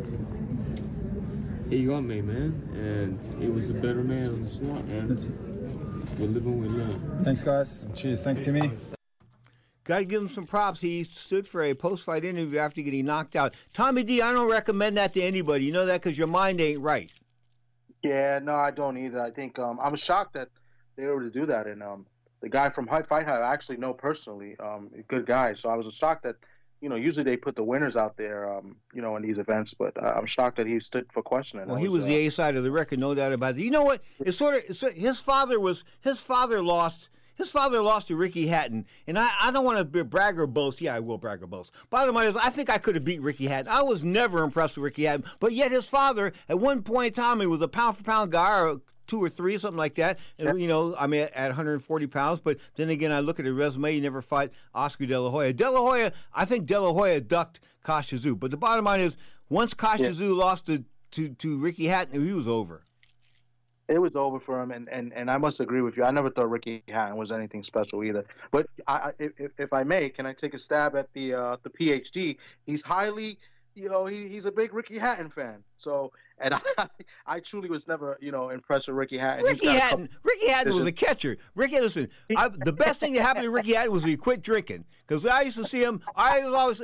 he got me, man, and he was a better man on this night, man. We live and we learn. Thanks, guys. Cheers. Thanks, Timmy. Got to give him some props. He stood for a post-fight interview after getting knocked out. Tommy D, I don't recommend that to anybody. You know that because your mind ain't right. Yeah, no, I don't either. I think I'm shocked that they were able to do that. And the guy from Fight Hype I actually know personally, a good guy. So I was shocked that, usually they put the winners out there, in these events. But I'm shocked that he stood for questioning. Well, he was the A side of the record, no doubt about it. You know what? His father lost His father lost to Ricky Hatton, and I don't want to brag or boast. Yeah, I will brag or boast. Bottom line is, I think I could have beat Ricky Hatton. I was never impressed with Ricky Hatton, but yet his father, at one point in time, he was a pound-for-pound guy, or 2 or 3, something like that. And, you know, I mean, at 140 pounds. But then again, I look at his resume. He never fought Oscar De La Hoya. De La Hoya, I think De La Hoya ducked Kostya Tszyu. But the bottom line is, once Kostya Tszyu lost to Ricky Hatton, he was over. It was over for him, and I must agree with you. I never thought Ricky Hatton was anything special either. But if I may, can I take a stab at the PhD? He's highly, you know, he's a big Ricky Hatton fan. So, and I truly was never, you know, impressed with Ricky Hatton. Ricky Hatton was a catcher. Ricky, listen, the best thing that happened to Ricky Hatton was he quit drinking. Because I used to see him, I was always,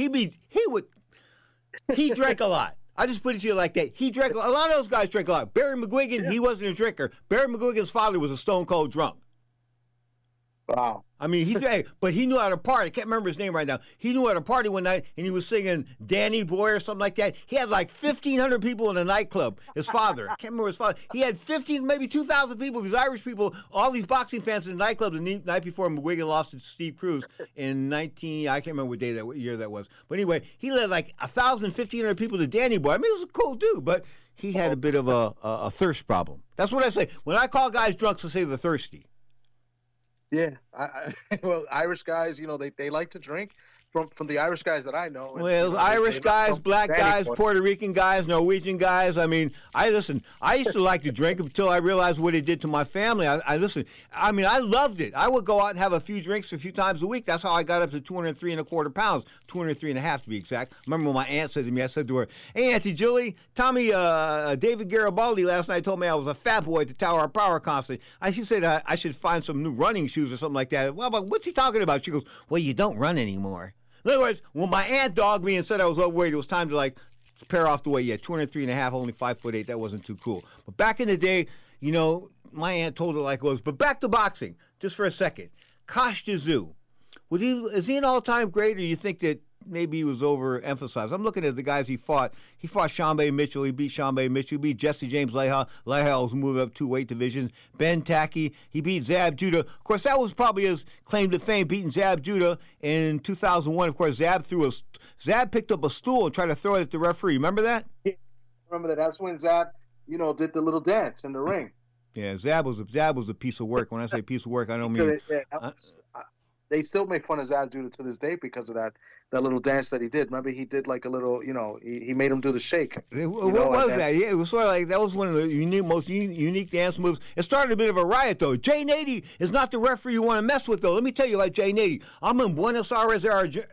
he drank a lot. I just put it to you like that. He drank a lot of those guys drank a lot. Barry McGuigan, he wasn't a drinker. Barry McGuigan's father was a stone cold drunk. Wow. I mean, but he knew how to party. I can't remember his name right now. He knew how to party one night, and he was singing Danny Boy or something like that. He had like 1,500 people in a nightclub. His father, I can't remember his father. He had 15, maybe 2,000 people, these Irish people, all these boxing fans in the nightclub the night before McGuigan lost to Steve Cruz in I can't remember what year that was. But anyway, he led like 1,000, 1,500 people to Danny Boy. I mean, he was a cool dude, but he had a bit of a thirst problem. That's what I say. When I call guys drunks, I say they're thirsty. Yeah, well, Irish guys, you know, they like to drink. From the Irish guys that I know. Well, you know, Irish guys, black guys, Puerto Rican guys, Norwegian guys. I mean, I used to like to drink until I realized what it did to my family. I loved it. I would go out and have a few drinks a few times a week. That's how I got up to 203.25 pounds, 203.5 to be exact. I remember when my aunt said to me, I said to her, "Hey, Auntie Julie, Tommy, David Garibaldi last night told me I was a fat boy at the Tower of Power concert." She said I should find some new running shoes or something like that. Well, what's he talking about? She goes, "Well, you don't run anymore." In other words, when my aunt dogged me and said I was overweight, it was time to like pare off the weight. Yeah, 203.5, only 5'8". That wasn't too cool. But back in the day, you know, my aunt told it like it was. But back to boxing, just for a second. Kostya Tszyu, is he an all-time great, or you think that maybe he was overemphasized? I'm looking at the guys he fought. He fought Shanbei Mitchell. He beat Shanbei Mitchell. He beat Jesse James Leha. Leha was moving up 2 weight divisions. Ben Tacky. He beat Zab Judah. Of course, that was probably his claim to fame, beating Zab Judah in 2001. Of course, Zab picked up a stool and tried to throw it at the referee. Remember that? Yeah, remember that. That's when Zab, you know, did the little dance in the ring. Yeah, Zab was a piece of work. When I say piece of work, I don't mean. They still make fun of Zab Judah to this day because of that little dance that he did. Remember, he did like a little, you know, he made him do the shake. What was that? Yeah, it was sort of like, that was one of the most unique dance moves. It started a bit of a riot, though. Jay Nady is not the referee you want to mess with, though. Let me tell you about Jay Nady. I'm in Buenos Aires,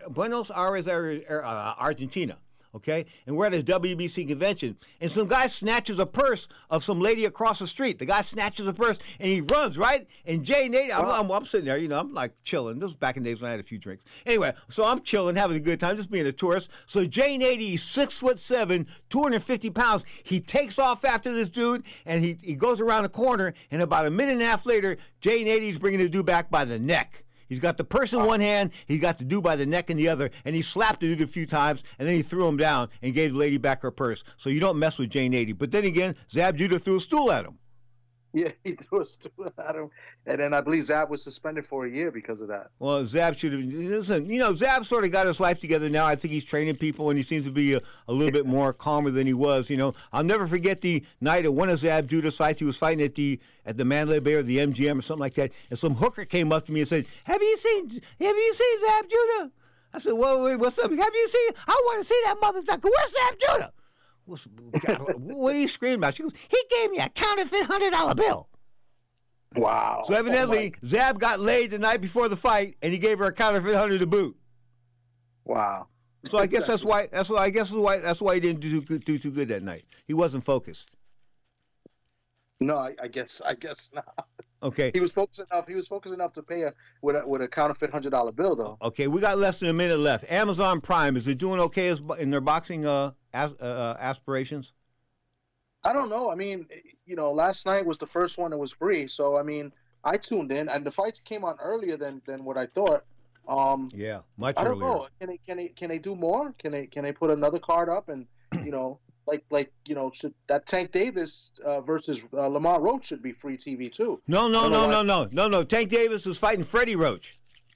Argentina. Okay, and we're at a WBC convention, and some guy snatches a purse of some lady across the street. The guy snatches a purse, and he runs, right? And Jay Nady, I'm sitting there, you know, I'm like chilling. This was back in the days when I had a few drinks. Anyway, so I'm chilling, having a good time, just being a tourist. So Jay Nady, 6'7", 250 pounds. He takes off after this dude, and he goes around the corner, and about a minute and a half later, Jay Nady's bringing the dude back by the neck. He's got the purse in one hand, he got the dude by the neck in the other, and he slapped the dude a few times, and then he threw him down and gave the lady back her purse. So you don't mess with Jay Nady. But then again, Zab Judah threw a stool at him. Yeah, he threw a stool at him. And then I believe Zab was suspended for a year because of that. Well, Zab should have. Listen, you know, Zab sort of got his life together now. I think he's training people, and he seems to be a little bit more calmer than he was. You know, I'll never forget the night at one of Zab Judah's fights. He was fighting at the Mandalay Bay or the MGM or something like that, and some hooker came up to me and said, "Have you seen Zab Judah?" I said, "Well, what's up? Have you seen? I want to see that motherfucker. Where's Zab Judah?" What are you screaming about? She goes, "He gave me a counterfeit $100 bill." Wow. So evidently, Zab got laid the night before the fight, and he gave her a counterfeit $100 to boot. Wow. So I guess that's why he didn't do too good that night. He wasn't focused. No, I guess not. Okay. He was focused enough to pay with a counterfeit $100 bill, though. Okay, we got less than a minute left. Amazon Prime, is it doing okay in their boxing aspirations? I don't know. I mean, you know, last night was the first one that was free, so I mean, I tuned in, and the fights came on earlier than what I thought. Yeah, much earlier. I don't know. Can they do more? Can they put another card up and, you know, should that Tank Davis versus Lamont Roach should be free TV too. No. Tank Davis was fighting Freddie Roach.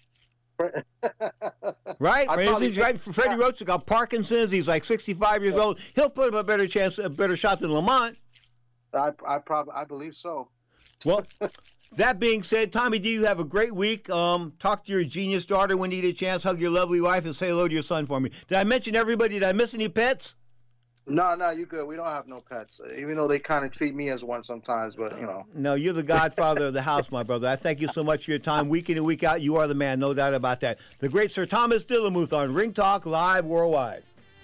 Right? He's fighting Freddie Roach. He got Parkinson's. He's like 65 years old. He'll put up a better shot than Lamont. I believe so. Well, that being said, Tommy D, you have a great week. Talk to your genius daughter when you get a chance. Hug your lovely wife and say hello to your son for me. Did I mention everybody? Did I miss any pets? No, you good. We don't have no pets, even though they kind of treat me as one sometimes, but, No, you're the godfather of the house, my brother. I thank you so much for your time. Week in and week out, you are the man, no doubt about that. The great Sir Thomas Dillamuth on Ring Talk Live Worldwide.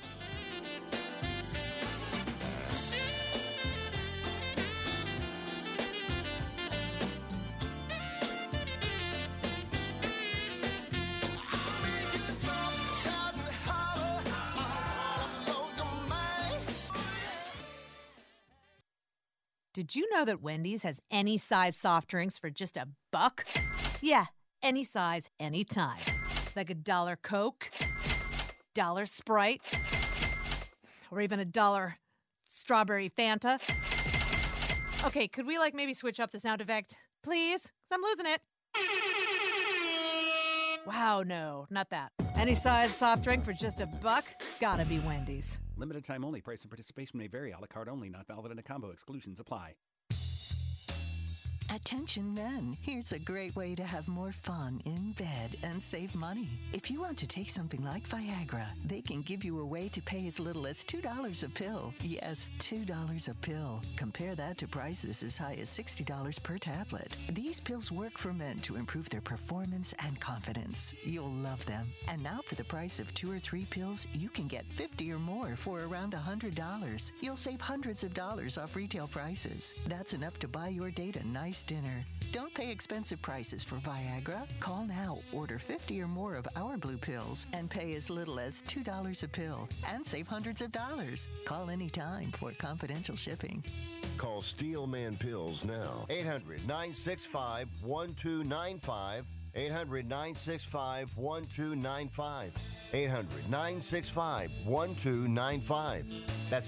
Did you know that Wendy's has any size soft drinks for just $1? Yeah, any size, anytime. Like $1 Coke, $1 Sprite, or even $1 strawberry Fanta. Okay, could we maybe switch up the sound effect, please? 'Cause I'm losing it. Wow, no, not that. Any size soft drink for just $1? Gotta be Wendy's. Limited time only. Price and participation may vary. A la carte only. Not valid in a combo. Exclusions apply. Attention men, here's a great way to have more fun in bed and save money. If you want to take something like Viagra, they can give you a way to pay as little as $2 a pill. Yes, $2 a pill. Compare that to prices as high as $60 per tablet. These pills work for men to improve their performance and confidence. You'll love them. And now for the price of 2 or 3 pills, you can get 50 or more for around $100. You'll save hundreds of dollars off retail prices. That's enough to buy your date a nice dinner. Don't pay expensive prices for Viagra. Call now, order 50 or more of our blue pills, and pay as little as $2 a pill and save hundreds of dollars. Call anytime for confidential shipping. Call Steelman Pills now. 800-965-1295. 800-965-1295. 800-965-1295. That's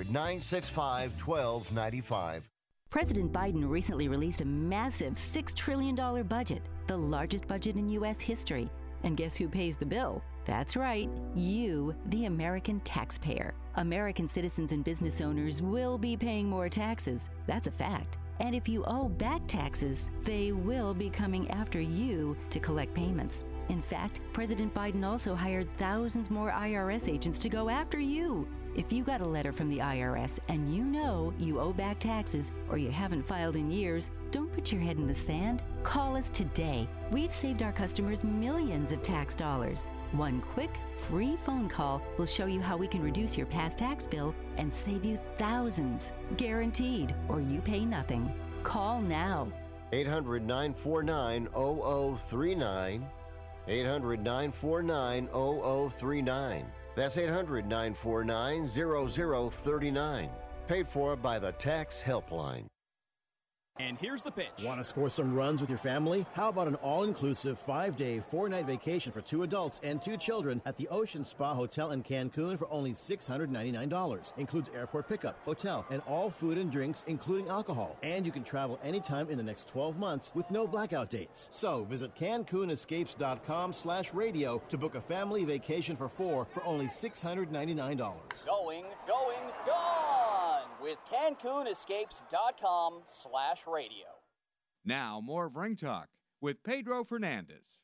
800-965-1295. President Biden recently released a massive $6 trillion budget, the largest budget in U.S. history. And guess who pays the bill? That's right, you, the American taxpayer. American citizens and business owners will be paying more taxes. That's a fact. And if you owe back taxes, they will be coming after you to collect payments. In fact, President Biden also hired thousands more IRS agents to go after you. If you got a letter from the IRS and you know you owe back taxes or you haven't filed in years, don't put your head in the sand. Call us today. We've saved our customers millions of tax dollars. One quick, free phone call will show you how we can reduce your past tax bill and save you thousands. Guaranteed, or you pay nothing. Call now. 800-949-0039. 800-949-0039. That's 800-949-0039. Paid for by the Tax Helpline. And here's the pitch. Want to score some runs with your family? How about an all-inclusive 5-day, 4-night vacation for 2 adults and 2 children at the Ocean Spa Hotel in Cancun for only $699. Includes airport pickup, hotel, and all food and drinks, including alcohol. And you can travel anytime in the next 12 months with no blackout dates. So visit CancunEscapes.com/radio to book a family vacation for 4 for only $699. Going, gone with CancunEscapes.com/radio. Now, more of Ring Talk with Pedro Fernandez.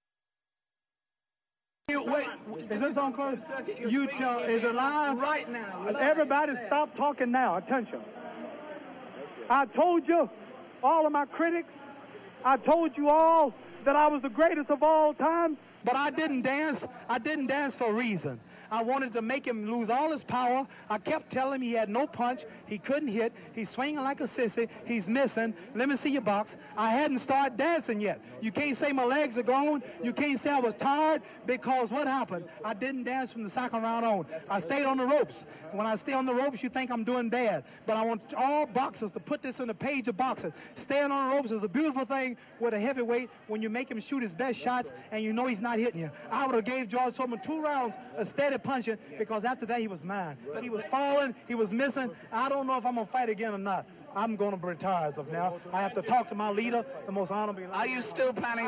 Wait, is this on close? You tell, is it live? Right now. Everybody stop talking now. Attention. I told you, all of my critics, I told you all that I was the greatest of all time, but I didn't dance. I didn't dance for a reason. I wanted to make him lose all his power. I kept telling him he had no punch. He couldn't hit. He's swinging like a sissy. He's missing. Let me see your box. I hadn't started dancing yet. You can't say my legs are gone. You can't say I was tired, because what happened? I didn't dance from the second round on. I stayed on the ropes. When I stay on the ropes, you think I'm doing bad. But I want all boxers to put this in the page of boxing. Staying on the ropes is a beautiful thing with a heavyweight when you make him shoot his best shots and you know he's not hitting you. I would have gave George Foreman 2 rounds of steady punching because after that he was mine. But he was falling, he was missing. I don't know if I'm going to fight again or not. I'm going to retire as of now. I have to talk to my leader, the most honorable. Are you still planning?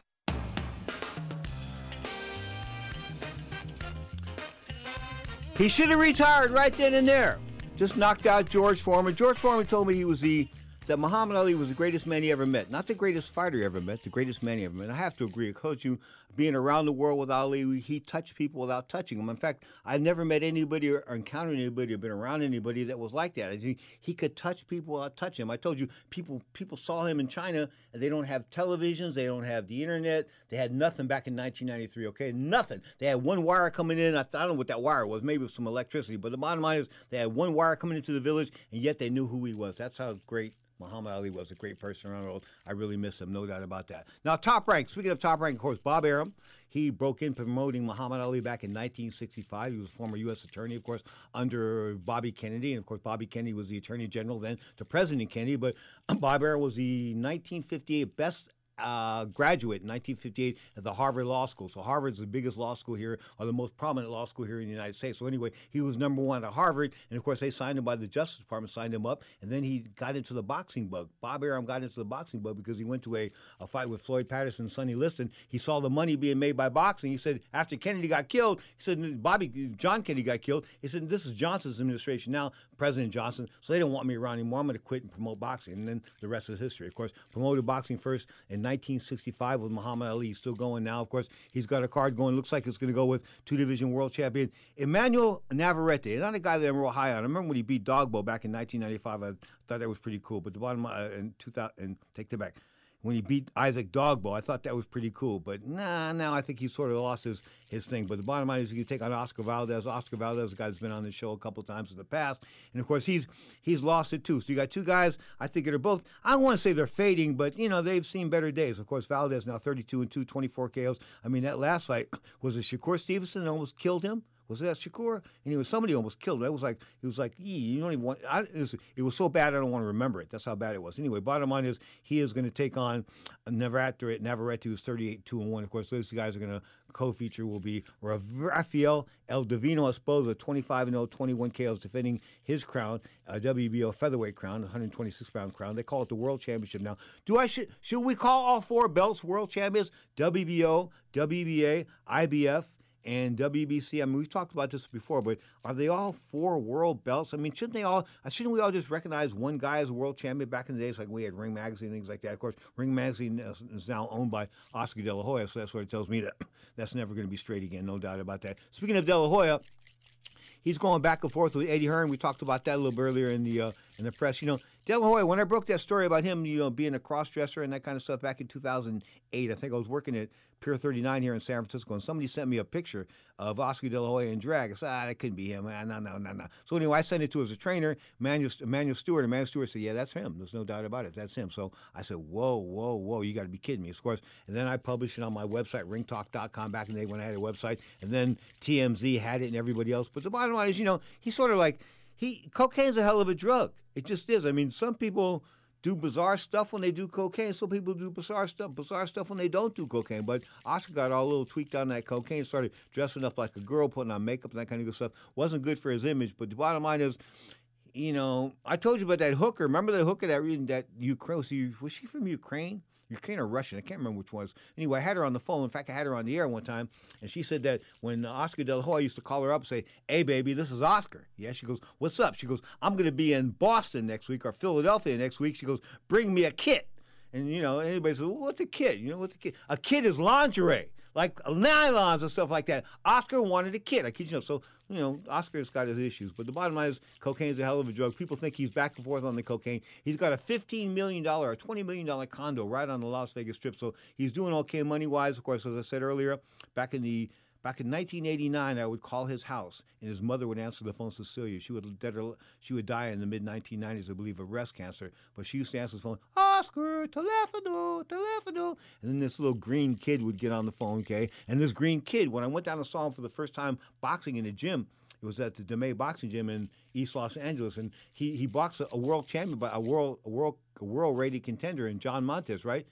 He should have retired right then and there. Just knocked out George Foreman. George Foreman told me that Muhammad Ali was the greatest man he ever met. Not the greatest fighter he ever met, the greatest man he ever met. I have to agree. I told you, being around the world with Ali, he touched people without touching them. In fact, I've never met anybody or encountered anybody or been around anybody that was like that. He could touch people without touching them. I told you, people saw him in China, and they don't have televisions, they don't have the internet. They had nothing back in 1993, okay? Nothing. They had one wire coming in. I don't know what that wire was. Maybe it was some electricity. But the bottom line is they had one wire coming into the village, and yet they knew who he was. That's how great Muhammad Ali was, a great person around the world. I really miss him, no doubt about that. Now, Top Rank. Speaking of Top Rank, of course, Bob Arum. He broke in promoting Muhammad Ali back in 1965. He was a former U.S. attorney, of course, under Bobby Kennedy. And, of course, Bobby Kennedy was the attorney general then to President Kennedy. But Bob Arum was the 1958 best graduate in 1958 at the Harvard Law School. So Harvard's the biggest law school here, or the most prominent law school here in the United States. So anyway, he was number one at Harvard, and of course they signed him by the Justice Department, signed him up, and then he got into the boxing bug. Bob Arum got into the boxing bug because he went to a fight with Floyd Patterson and Sonny Liston. He saw the money being made by boxing. He said after Kennedy got killed, he said John Kennedy got killed. He said this is Johnson's administration now, President Johnson, so they don't want me around anymore. I'm going to quit and promote boxing. And then the rest is history. Of course, promoted boxing first in 1965 with Muhammad Ali. He's still going now. Of course, he's got a card going. Looks like it's going to go with two-division world champion Emmanuel Navarrete. Not a guy that I'm real high on. I remember when he beat Dogbo back in 1995. I thought that was pretty cool. But the bottom line, in 2000, and take that back. When he beat Isaac Dogbo, I thought that was pretty cool. But now I think he sort of lost his thing. But the bottom line is he can take on Oscar Valdez. Oscar Valdez, a guy that's been on the show a couple of times in the past. And, of course, he's lost it, too. So you got two guys, I think, that are both, I don't want to say they're fading, but, they've seen better days. Of course, Valdez now 32-2, 24 KOs. I mean, that last fight, was it Shakur Stevenson that almost killed him? Was that Shakur? And somebody almost killed him. It was like, you don't even want, it was so bad I don't want to remember it. That's how bad it was. Anyway, bottom line is he is going to take on Navarrete, who's 38-2-1. Of course, those guys are going to co-feature will be Rafael El Divino Esposa, 25-0, 21 KOs, defending his crown, a WBO featherweight crown, 126-pound crown. They call it the World Championship now. Should we call all four belts World Champions? WBO, WBA, IBF, and WBC. I mean, we've talked about this before, but are they all four world belts? I mean, shouldn't we all just recognize one guy as a world champion? Back in the days, like we had Ring Magazine, things like that. Of course, Ring Magazine is now owned by Oscar De La Hoya, so that's what it tells me that that's never going to be straight again, no doubt about that. Speaking of De La Hoya, he's going back and forth with Eddie Hearn. We talked about that a little bit earlier in the press. De La Hoya, when I broke that story about him, being a cross-dresser and that kind of stuff back in 2008, I think I was working at Pier 39 here in San Francisco, and somebody sent me a picture of Oscar De La Hoya in drag. I said, that couldn't be him. No. So anyway, I sent it to his trainer, Emmanuel Stewart, and Emmanuel Stewart said, yeah, that's him. There's no doubt about it. That's him. So I said, whoa, you got to be kidding me. Of course, and then I published it on my website, ringtalk.com, back in the day when I had a website, and then TMZ had it and everybody else. But the bottom line is, he's sort of like, cocaine's a hell of a drug. It just is. I mean, some people do bizarre stuff when they do cocaine. Some people do bizarre stuff when they don't do cocaine. But Oscar got all a little tweaked on that cocaine, started dressing up like a girl, putting on makeup and that kind of good stuff. Wasn't good for his image. But the bottom line is, I told you about that hooker. Remember the hooker that Ukraine? Was she from Ukraine? Ukraine or Russian? I can't remember which one. Anyway, I had her on the phone. In fact, I had her on the air one time, and she said that when Oscar De La Hoya used to call her up and say, hey, baby, this is Oscar. Yeah, she goes, what's up? She goes, I'm going to be in Boston next week or Philadelphia next week. She goes, bring me a kit. And, anybody says, well, what's a kit? What's a kit? A kit is lingerie, like nylons and stuff like that. Oscar wanted a kit. I kid you. So, Oscar's got his issues. But the bottom line is cocaine's a hell of a drug. People think he's back and forth on the cocaine. He's got a $15 million or $20 million condo right on the Las Vegas Strip. So he's doing okay money-wise. Of course, as I said earlier, back in 1989, I would call his house, and his mother would answer the phone, Cecilia. She would die in the mid-1990s, I believe, of breast cancer. But she used to answer the phone, Oscar, telefono. And then this little green kid would get on the phone, okay? And this green kid, when I went down and saw him for the first time boxing in a gym, it was at the DeMay Boxing Gym in East Los Angeles, and he boxed a world champion, a world rated contender in John Montes, right?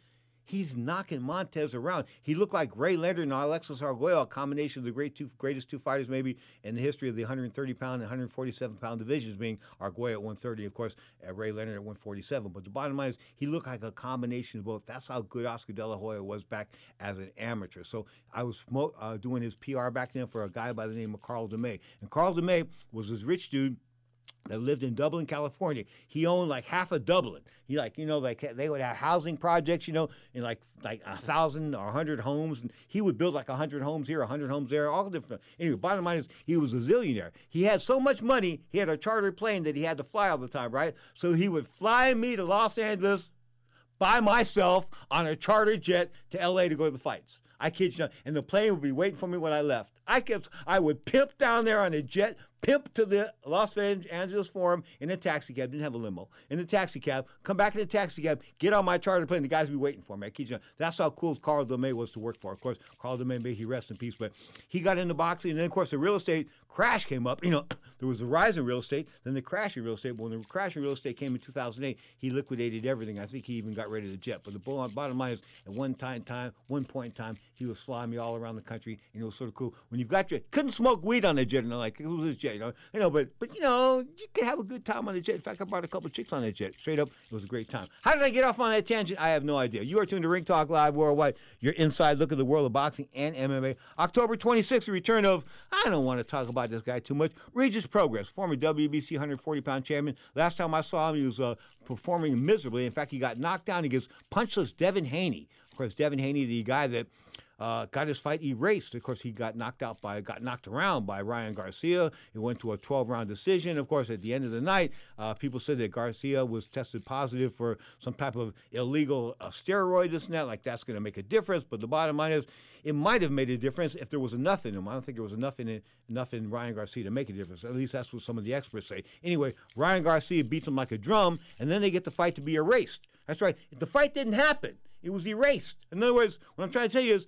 He's knocking Montez around. He looked like Ray Leonard and Alexis Arguello, a combination of the greatest two fighters maybe in the history of the 130-pound and 147-pound divisions, being Arguello at 130, of course, Ray Leonard at 147. But the bottom line is he looked like a combination of both. That's how good Oscar De La Hoya was back as an amateur. So I was doing his PR back then for a guy by the name of Carl DeMay. And Carl DeMay was this rich dude that lived in Dublin, California. He owned like half of Dublin. He they would have housing projects, in like 1,000 or 100 homes, and he would build like 100 homes here, 100 homes there, all different. Anyway, bottom line is he was a zillionaire. He had so much money, he had a chartered plane that he had to fly all the time, right? So he would fly me to Los Angeles by myself on a chartered jet to L.A. to go to the fights. I kid you not. And the plane would be waiting for me when I left. I would pimp down there on a jet, pimp to the Los Angeles Forum in a taxi cab. Didn't have a limo. In the taxi cab, come back in the taxi cab, get on my charter plane. The guys would be waiting for me. I kid you not. That's how cool Carl DeMay was to work for. Of course, Carl DeMay, may he rest in peace. But he got into boxing, and then, of course, the real estate crash came up. There was a rise in real estate, then the crash in real estate. But when the crash in real estate came in 2008, he liquidated everything. I think he even got rid of the jet. But the bottom line is, at one point in time, he was flying me all around the country, and it was sort of cool. When you've got couldn't smoke weed on the jet, like it was his jet, but you could have a good time on the jet. In fact, I brought a couple of chicks on that jet. Straight up, it was a great time. How did I get off on that tangent? I have no idea. You are tuned to Ring Talk Live Worldwide. Your inside look at the world of boxing and MMA. October 26th, the return of, I don't want to talk about this guy too much, Regis Progress, former WBC 140-pound champion. Last time I saw him, he was performing miserably. In fact, he got knocked down against punchless Devin Haney. Of course, Devin Haney, the guy that got his fight erased. Of course, he got knocked around by Ryan Garcia. It went to a 12-round decision. Of course, at the end of the night, people said that Garcia was tested positive for some type of illegal steroid, this and that. Like, that's going to make a difference. But the bottom line is, it might have made a difference if there was enough in him. I don't think there was enough in Ryan Garcia to make a difference. At least that's what some of the experts say. Anyway, Ryan Garcia beats him like a drum, and then they get the fight to be erased. That's right. The fight didn't happen. It was erased. In other words, what I'm trying to tell you is,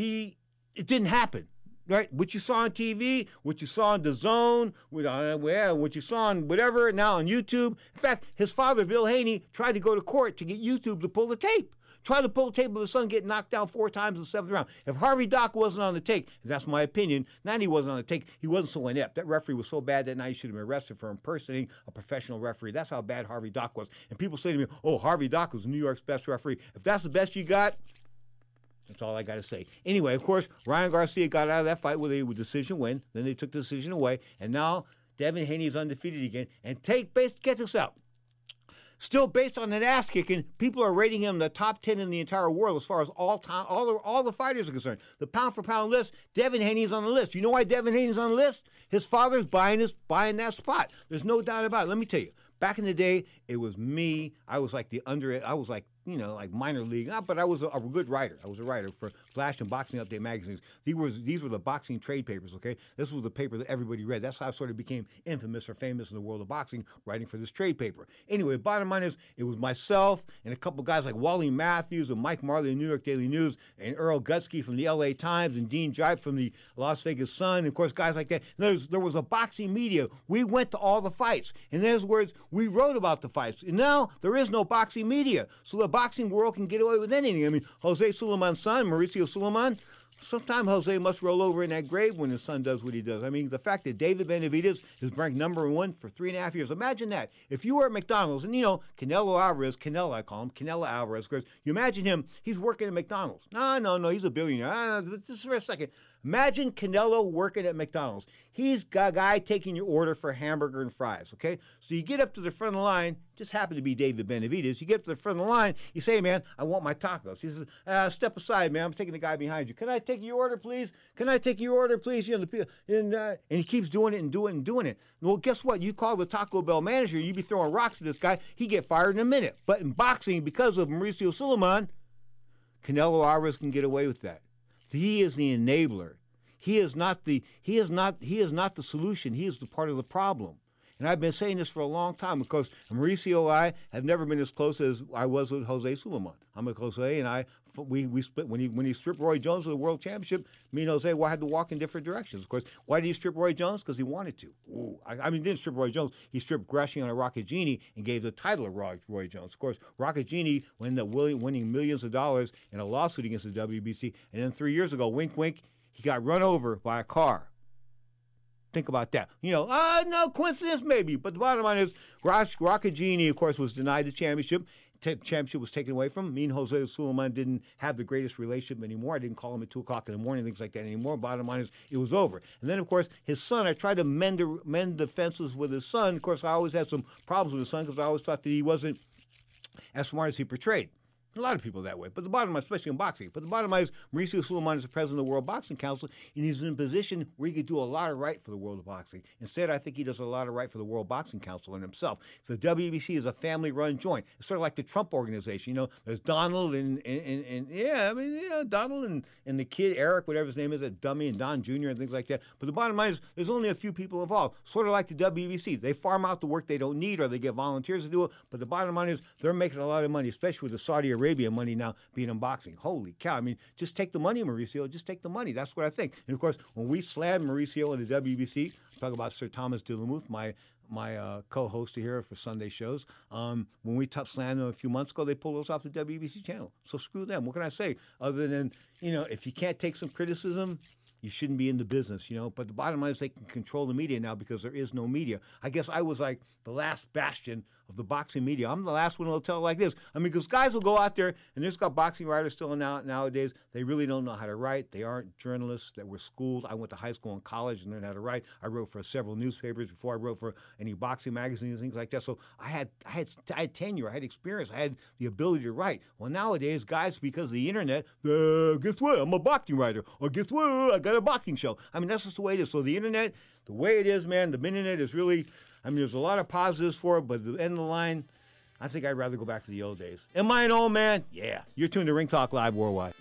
it didn't happen, right? What you saw on TV, what you saw on DAZN, what you saw on whatever, now on YouTube. In fact, his father, Bill Haney, tried to go to court to get YouTube to pull the tape. Tried to pull the tape of his son getting knocked down 4 times in the 7th round. If Harvey Dock wasn't on the take, that's my opinion, not he wasn't on the take, he wasn't so inept. That referee was so bad that night he should have been arrested for impersonating a professional referee. That's how bad Harvey Dock was. And people say to me, oh, Harvey Dock was New York's best referee. If that's the best you got, that's all I got to say. Anyway, of course, Ryan Garcia got out of that fight with a decision win. Then they took the decision away. And now Devin Haney is undefeated again. And get this out. Still based on that ass kicking, people are rating him the top 10 in the entire world as far as all the fighters are concerned. The pound for pound list, Devin Haney's on the list. You know why Devin Haney's on the list? His father's buying that spot. There's no doubt about it. Let me tell you. Back in the day, it was me. I was like like minor league, but I was a good writer. I was a writer for Flash and Boxing Update magazines. These were the boxing trade papers, okay? This was the paper that everybody read. That's how I sort of became infamous or famous in the world of boxing, writing for this trade paper. Anyway, bottom line is, it was myself and a couple guys like Wally Matthews and Mike Marley of the New York Daily News and Earl Gutsky from the LA Times and Dean Jipe from the Las Vegas Sun, and of course, guys like that. There was a boxing media. We went to all the fights. In other words, we wrote about the fights. And now there is no boxing media. So the boxing world can get away with anything. I mean, Jose Sulaiman's son, Mauricio Sulaiman, sometime Jose must roll over in that grave when his son does what he does. I mean, the fact that David Benavidez is ranked #1 for 3.5 years. Imagine that. If you were at McDonald's, and Canelo Alvarez, I call him Canelo Alvarez, because you imagine him, he's working at McDonald's. No, he's a billionaire. Just for a second. Imagine Canelo working at McDonald's. He's a guy taking your order for hamburger and fries, okay? So you get up to the front of the line, just happened to be David Benavidez. You get up to the front of the line, you say, man, I want my tacos. He says, step aside, man, I'm taking the guy behind you. Can I take your order, please? Can I take your order, please? And he keeps doing it and doing it. Well, guess what? You call the Taco Bell manager, you be throwing rocks at this guy, he get fired in a minute. But in boxing, because of Mauricio Sulaiman, Canelo Alvarez can get away with that. He is the enabler. He is not the solution. He is the part of the problem. And I've been saying this for a long time because Mauricio and I have never been as close as I was with Jose Sulaiman. I'm with Jose, and we split when he stripped Roy Jones of the World Championship. Me and Jose had to walk in different directions. Of course, why did he strip Roy Jones? Because he wanted to. I mean, he didn't strip Roy Jones. He stripped Graciano Rocchigini and gave the title to Roy Jones. Of course, Rocchigini ended up winning millions of dollars in a lawsuit against the WBC. And then 3 years ago, wink, wink, he got run over by a car. Think about that. No coincidence maybe. But the bottom line is, Rocchigini, of course, was denied the championship. Championship was taken away from him. Me and Jose Sulaiman didn't have the greatest relationship anymore. I didn't call him at 2 o'clock in the morning, things like that anymore. Bottom line is, it was over. And then, of course, his son, I tried to mend the fences with his son. Of course, I always had some problems with his son because I always thought that he wasn't as smart as he portrayed. A lot of people that way. But the bottom line, especially in boxing, but the bottom line is Mauricio Sulaiman is the president of the World Boxing Council, and he's in a position where he could do a lot of right for the world of boxing. Instead, I think he does a lot of right for the World Boxing Council and himself. The WBC is a family-run joint. It's sort of like the Trump organization. There's Donald Donald and the kid, Eric, whatever his name is, that dummy, and Don Jr. and things like that. But the bottom line is there's only a few people involved, sort of like the WBC. They farm out the work they don't need or they get volunteers to do it, but the bottom line is they're making a lot of money, especially with the Saudi Arabia money now being in boxing. Holy cow. I mean, just take the money, Mauricio. Just take the money. That's what I think. And, of course, when we slammed Mauricio in the WBC, talk about Sir Thomas Delamuth, my co-host here for Sunday shows, when we slammed them a few months ago, they pulled us off the WBC channel. So screw them. What can I say other than, if you can't take some criticism, you shouldn't be in the business, But the bottom line is they can control the media now because there is no media. I guess I was like the last bastion of the boxing media. I'm the last one who'll tell it like this. I mean, because guys will go out there, and there's got boxing writers still nowadays. They really don't know how to write. They aren't journalists that were schooled. I went to high school and college and learned how to write. I wrote for several newspapers before I wrote for any boxing magazines and things like that. So I had tenure. I had experience. I had the ability to write. Well, nowadays, guys, because of the internet, guess what? I'm a boxing writer. Or guess what? I got a boxing show. I mean, that's just the way it is. So the internet, the way it is, man, the internet is really, there's a lot of positives for it, but at the end of the line, I think I'd rather go back to the old days. Am I an old man? Yeah. You're tuned to Ring Talk Live Worldwide.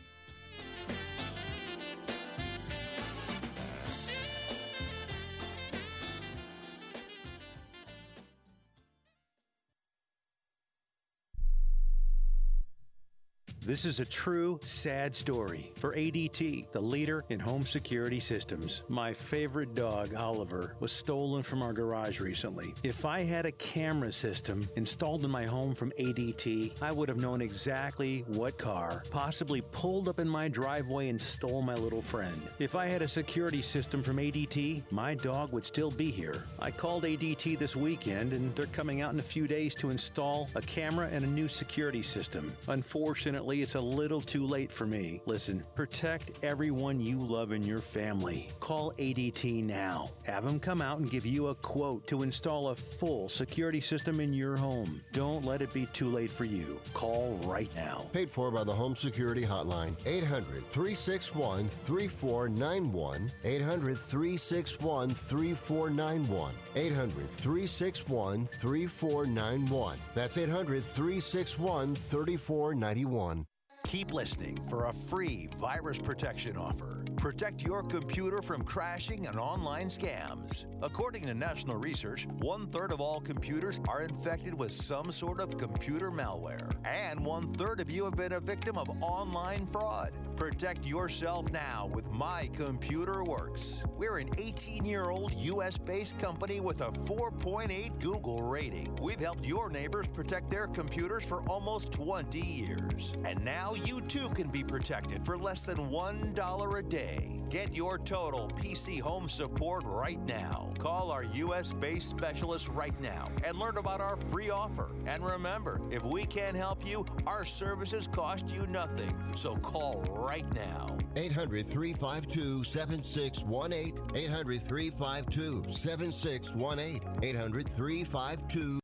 This is a true, sad story for ADT, the leader in home security systems. My favorite dog, Oliver, was stolen from our garage recently. If I had a camera system installed in my home from ADT, I would have known exactly what car possibly pulled up in my driveway and stole my little friend. If I had a security system from ADT, my dog would still be here. I called ADT this weekend, and they're coming out in a few days to install a camera and a new security system. Unfortunately, it's a little too late for me. Listen, protect everyone you love in your family. Call ADT now. Have them come out and give you a quote to install a full security system in your home. Don't let it be too late for you. Call right now. Paid for by the Home Security Hotline. 800-361-3491. 800-361-3491. 800-361-3491. That's 800-361-3491. Keep listening for a free virus protection offer. Protect your computer from crashing and online scams. According to national research, 1/3 of all computers are infected with some sort of computer malware. And 1/3 of you have been a victim of online fraud. Protect yourself now with My Computer Works. We're an 18-year-old U.S.-based company with a 4.8 Google rating. We've helped your neighbors protect their computers for almost 20 years. And now you too can be protected for less than $1 a day. Get your total PC home support right now. Call our U.S.-based specialists right now and learn about our free offer. And remember, if we can't help you, our services cost you nothing. So call right now. 800-352-7618. 800-352-7618. 800-352.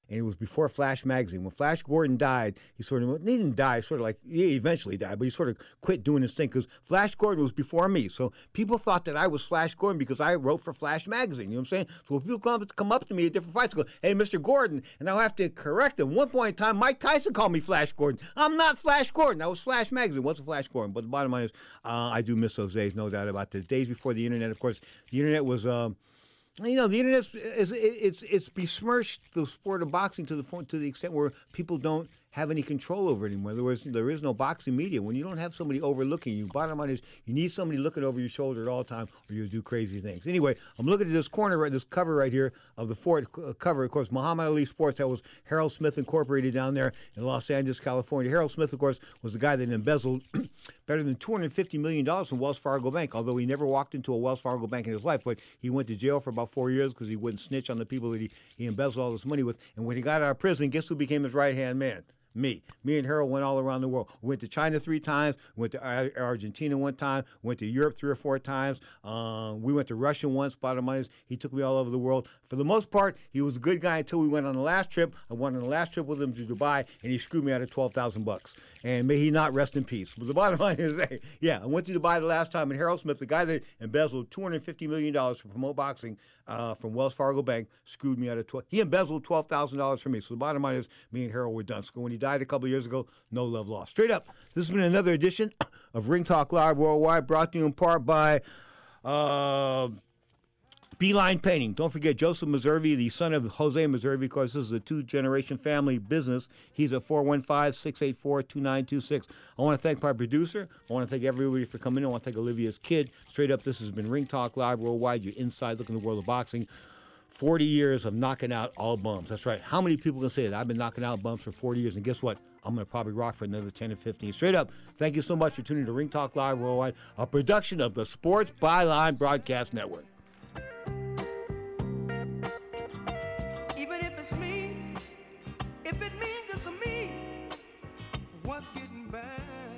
and it was before Flash magazine. When Flash Gordon died, he didn't die, sort of like, he eventually died, but he sort of quit doing his thing because Flash Gordon was before me. So people thought that I was Flash Gordon because I wrote for Flash magazine. You know what I'm saying? So when people come up to me at different fights and go, hey, Mr. Gordon, and I'll have to correct them. One point in time, Mike Tyson called me Flash Gordon. I'm not Flash Gordon. I was Flash magazine. Wasn't Flash Gordon. But the bottom line is, I do miss those days, no doubt about it. The days before the internet, of course, the internet was... the internet it's besmirched the sport of boxing to the extent where people don't have any control over it anymore. There is no boxing media. When you don't have somebody overlooking you, bottom line is you need somebody looking over your shoulder at all times or you'll do crazy things. Anyway, I'm looking at this this cover right here of the Ford cover. Of course, Muhammad Ali Sports. That was Harold Smith Incorporated down there in Los Angeles, California. Harold Smith, of course, was the guy that embezzled better than $250 million from Wells Fargo Bank, although he never walked into a Wells Fargo Bank in his life. But he went to jail for about 4 years because he wouldn't snitch on the people that he embezzled all this money with. And when he got out of prison, guess who became his right-hand man? Me and Harold went all around the world. We went to China 3 times, went to Argentina 1 time, went to Europe 3 or 4 times. We went to Russia once, bottom line is he took me all over the world. For the most part, he was a good guy until we went on the last trip. I went on the last trip with him to Dubai, and he screwed me out of $12,000. And may he not rest in peace. But the bottom line is, hey, yeah, I went to Dubai the last time, and Harold Smith, the guy that embezzled $250 million to promote boxing from Wells Fargo Bank, screwed me out of he embezzled $12,000 from me. So the bottom line is, me and Harold were done. So when he died a couple of years ago, no love lost. Straight up, this has been another edition of Ring Talk Live Worldwide, brought to you in part by Beeline Painting. Don't forget Joseph Meserve, the son of Jose Meserve. Of course, this is a 2-generation family business. He's at 415-684-2926. I want to thank my producer. I want to thank everybody for coming in. I want to thank Olivia's kid. Straight up, this has been Ring Talk Live Worldwide, your inside look in the world of boxing. 40 years of knocking out all bums. That's right. How many people can say that? I've been knocking out bums for 40 years, and guess what? I'm going to probably rock for another 10 or 15. Straight up, thank you so much for tuning to Ring Talk Live Worldwide, a production of the Sports Byline Broadcast Network. Even if it's me, if it means just me, what's getting bad?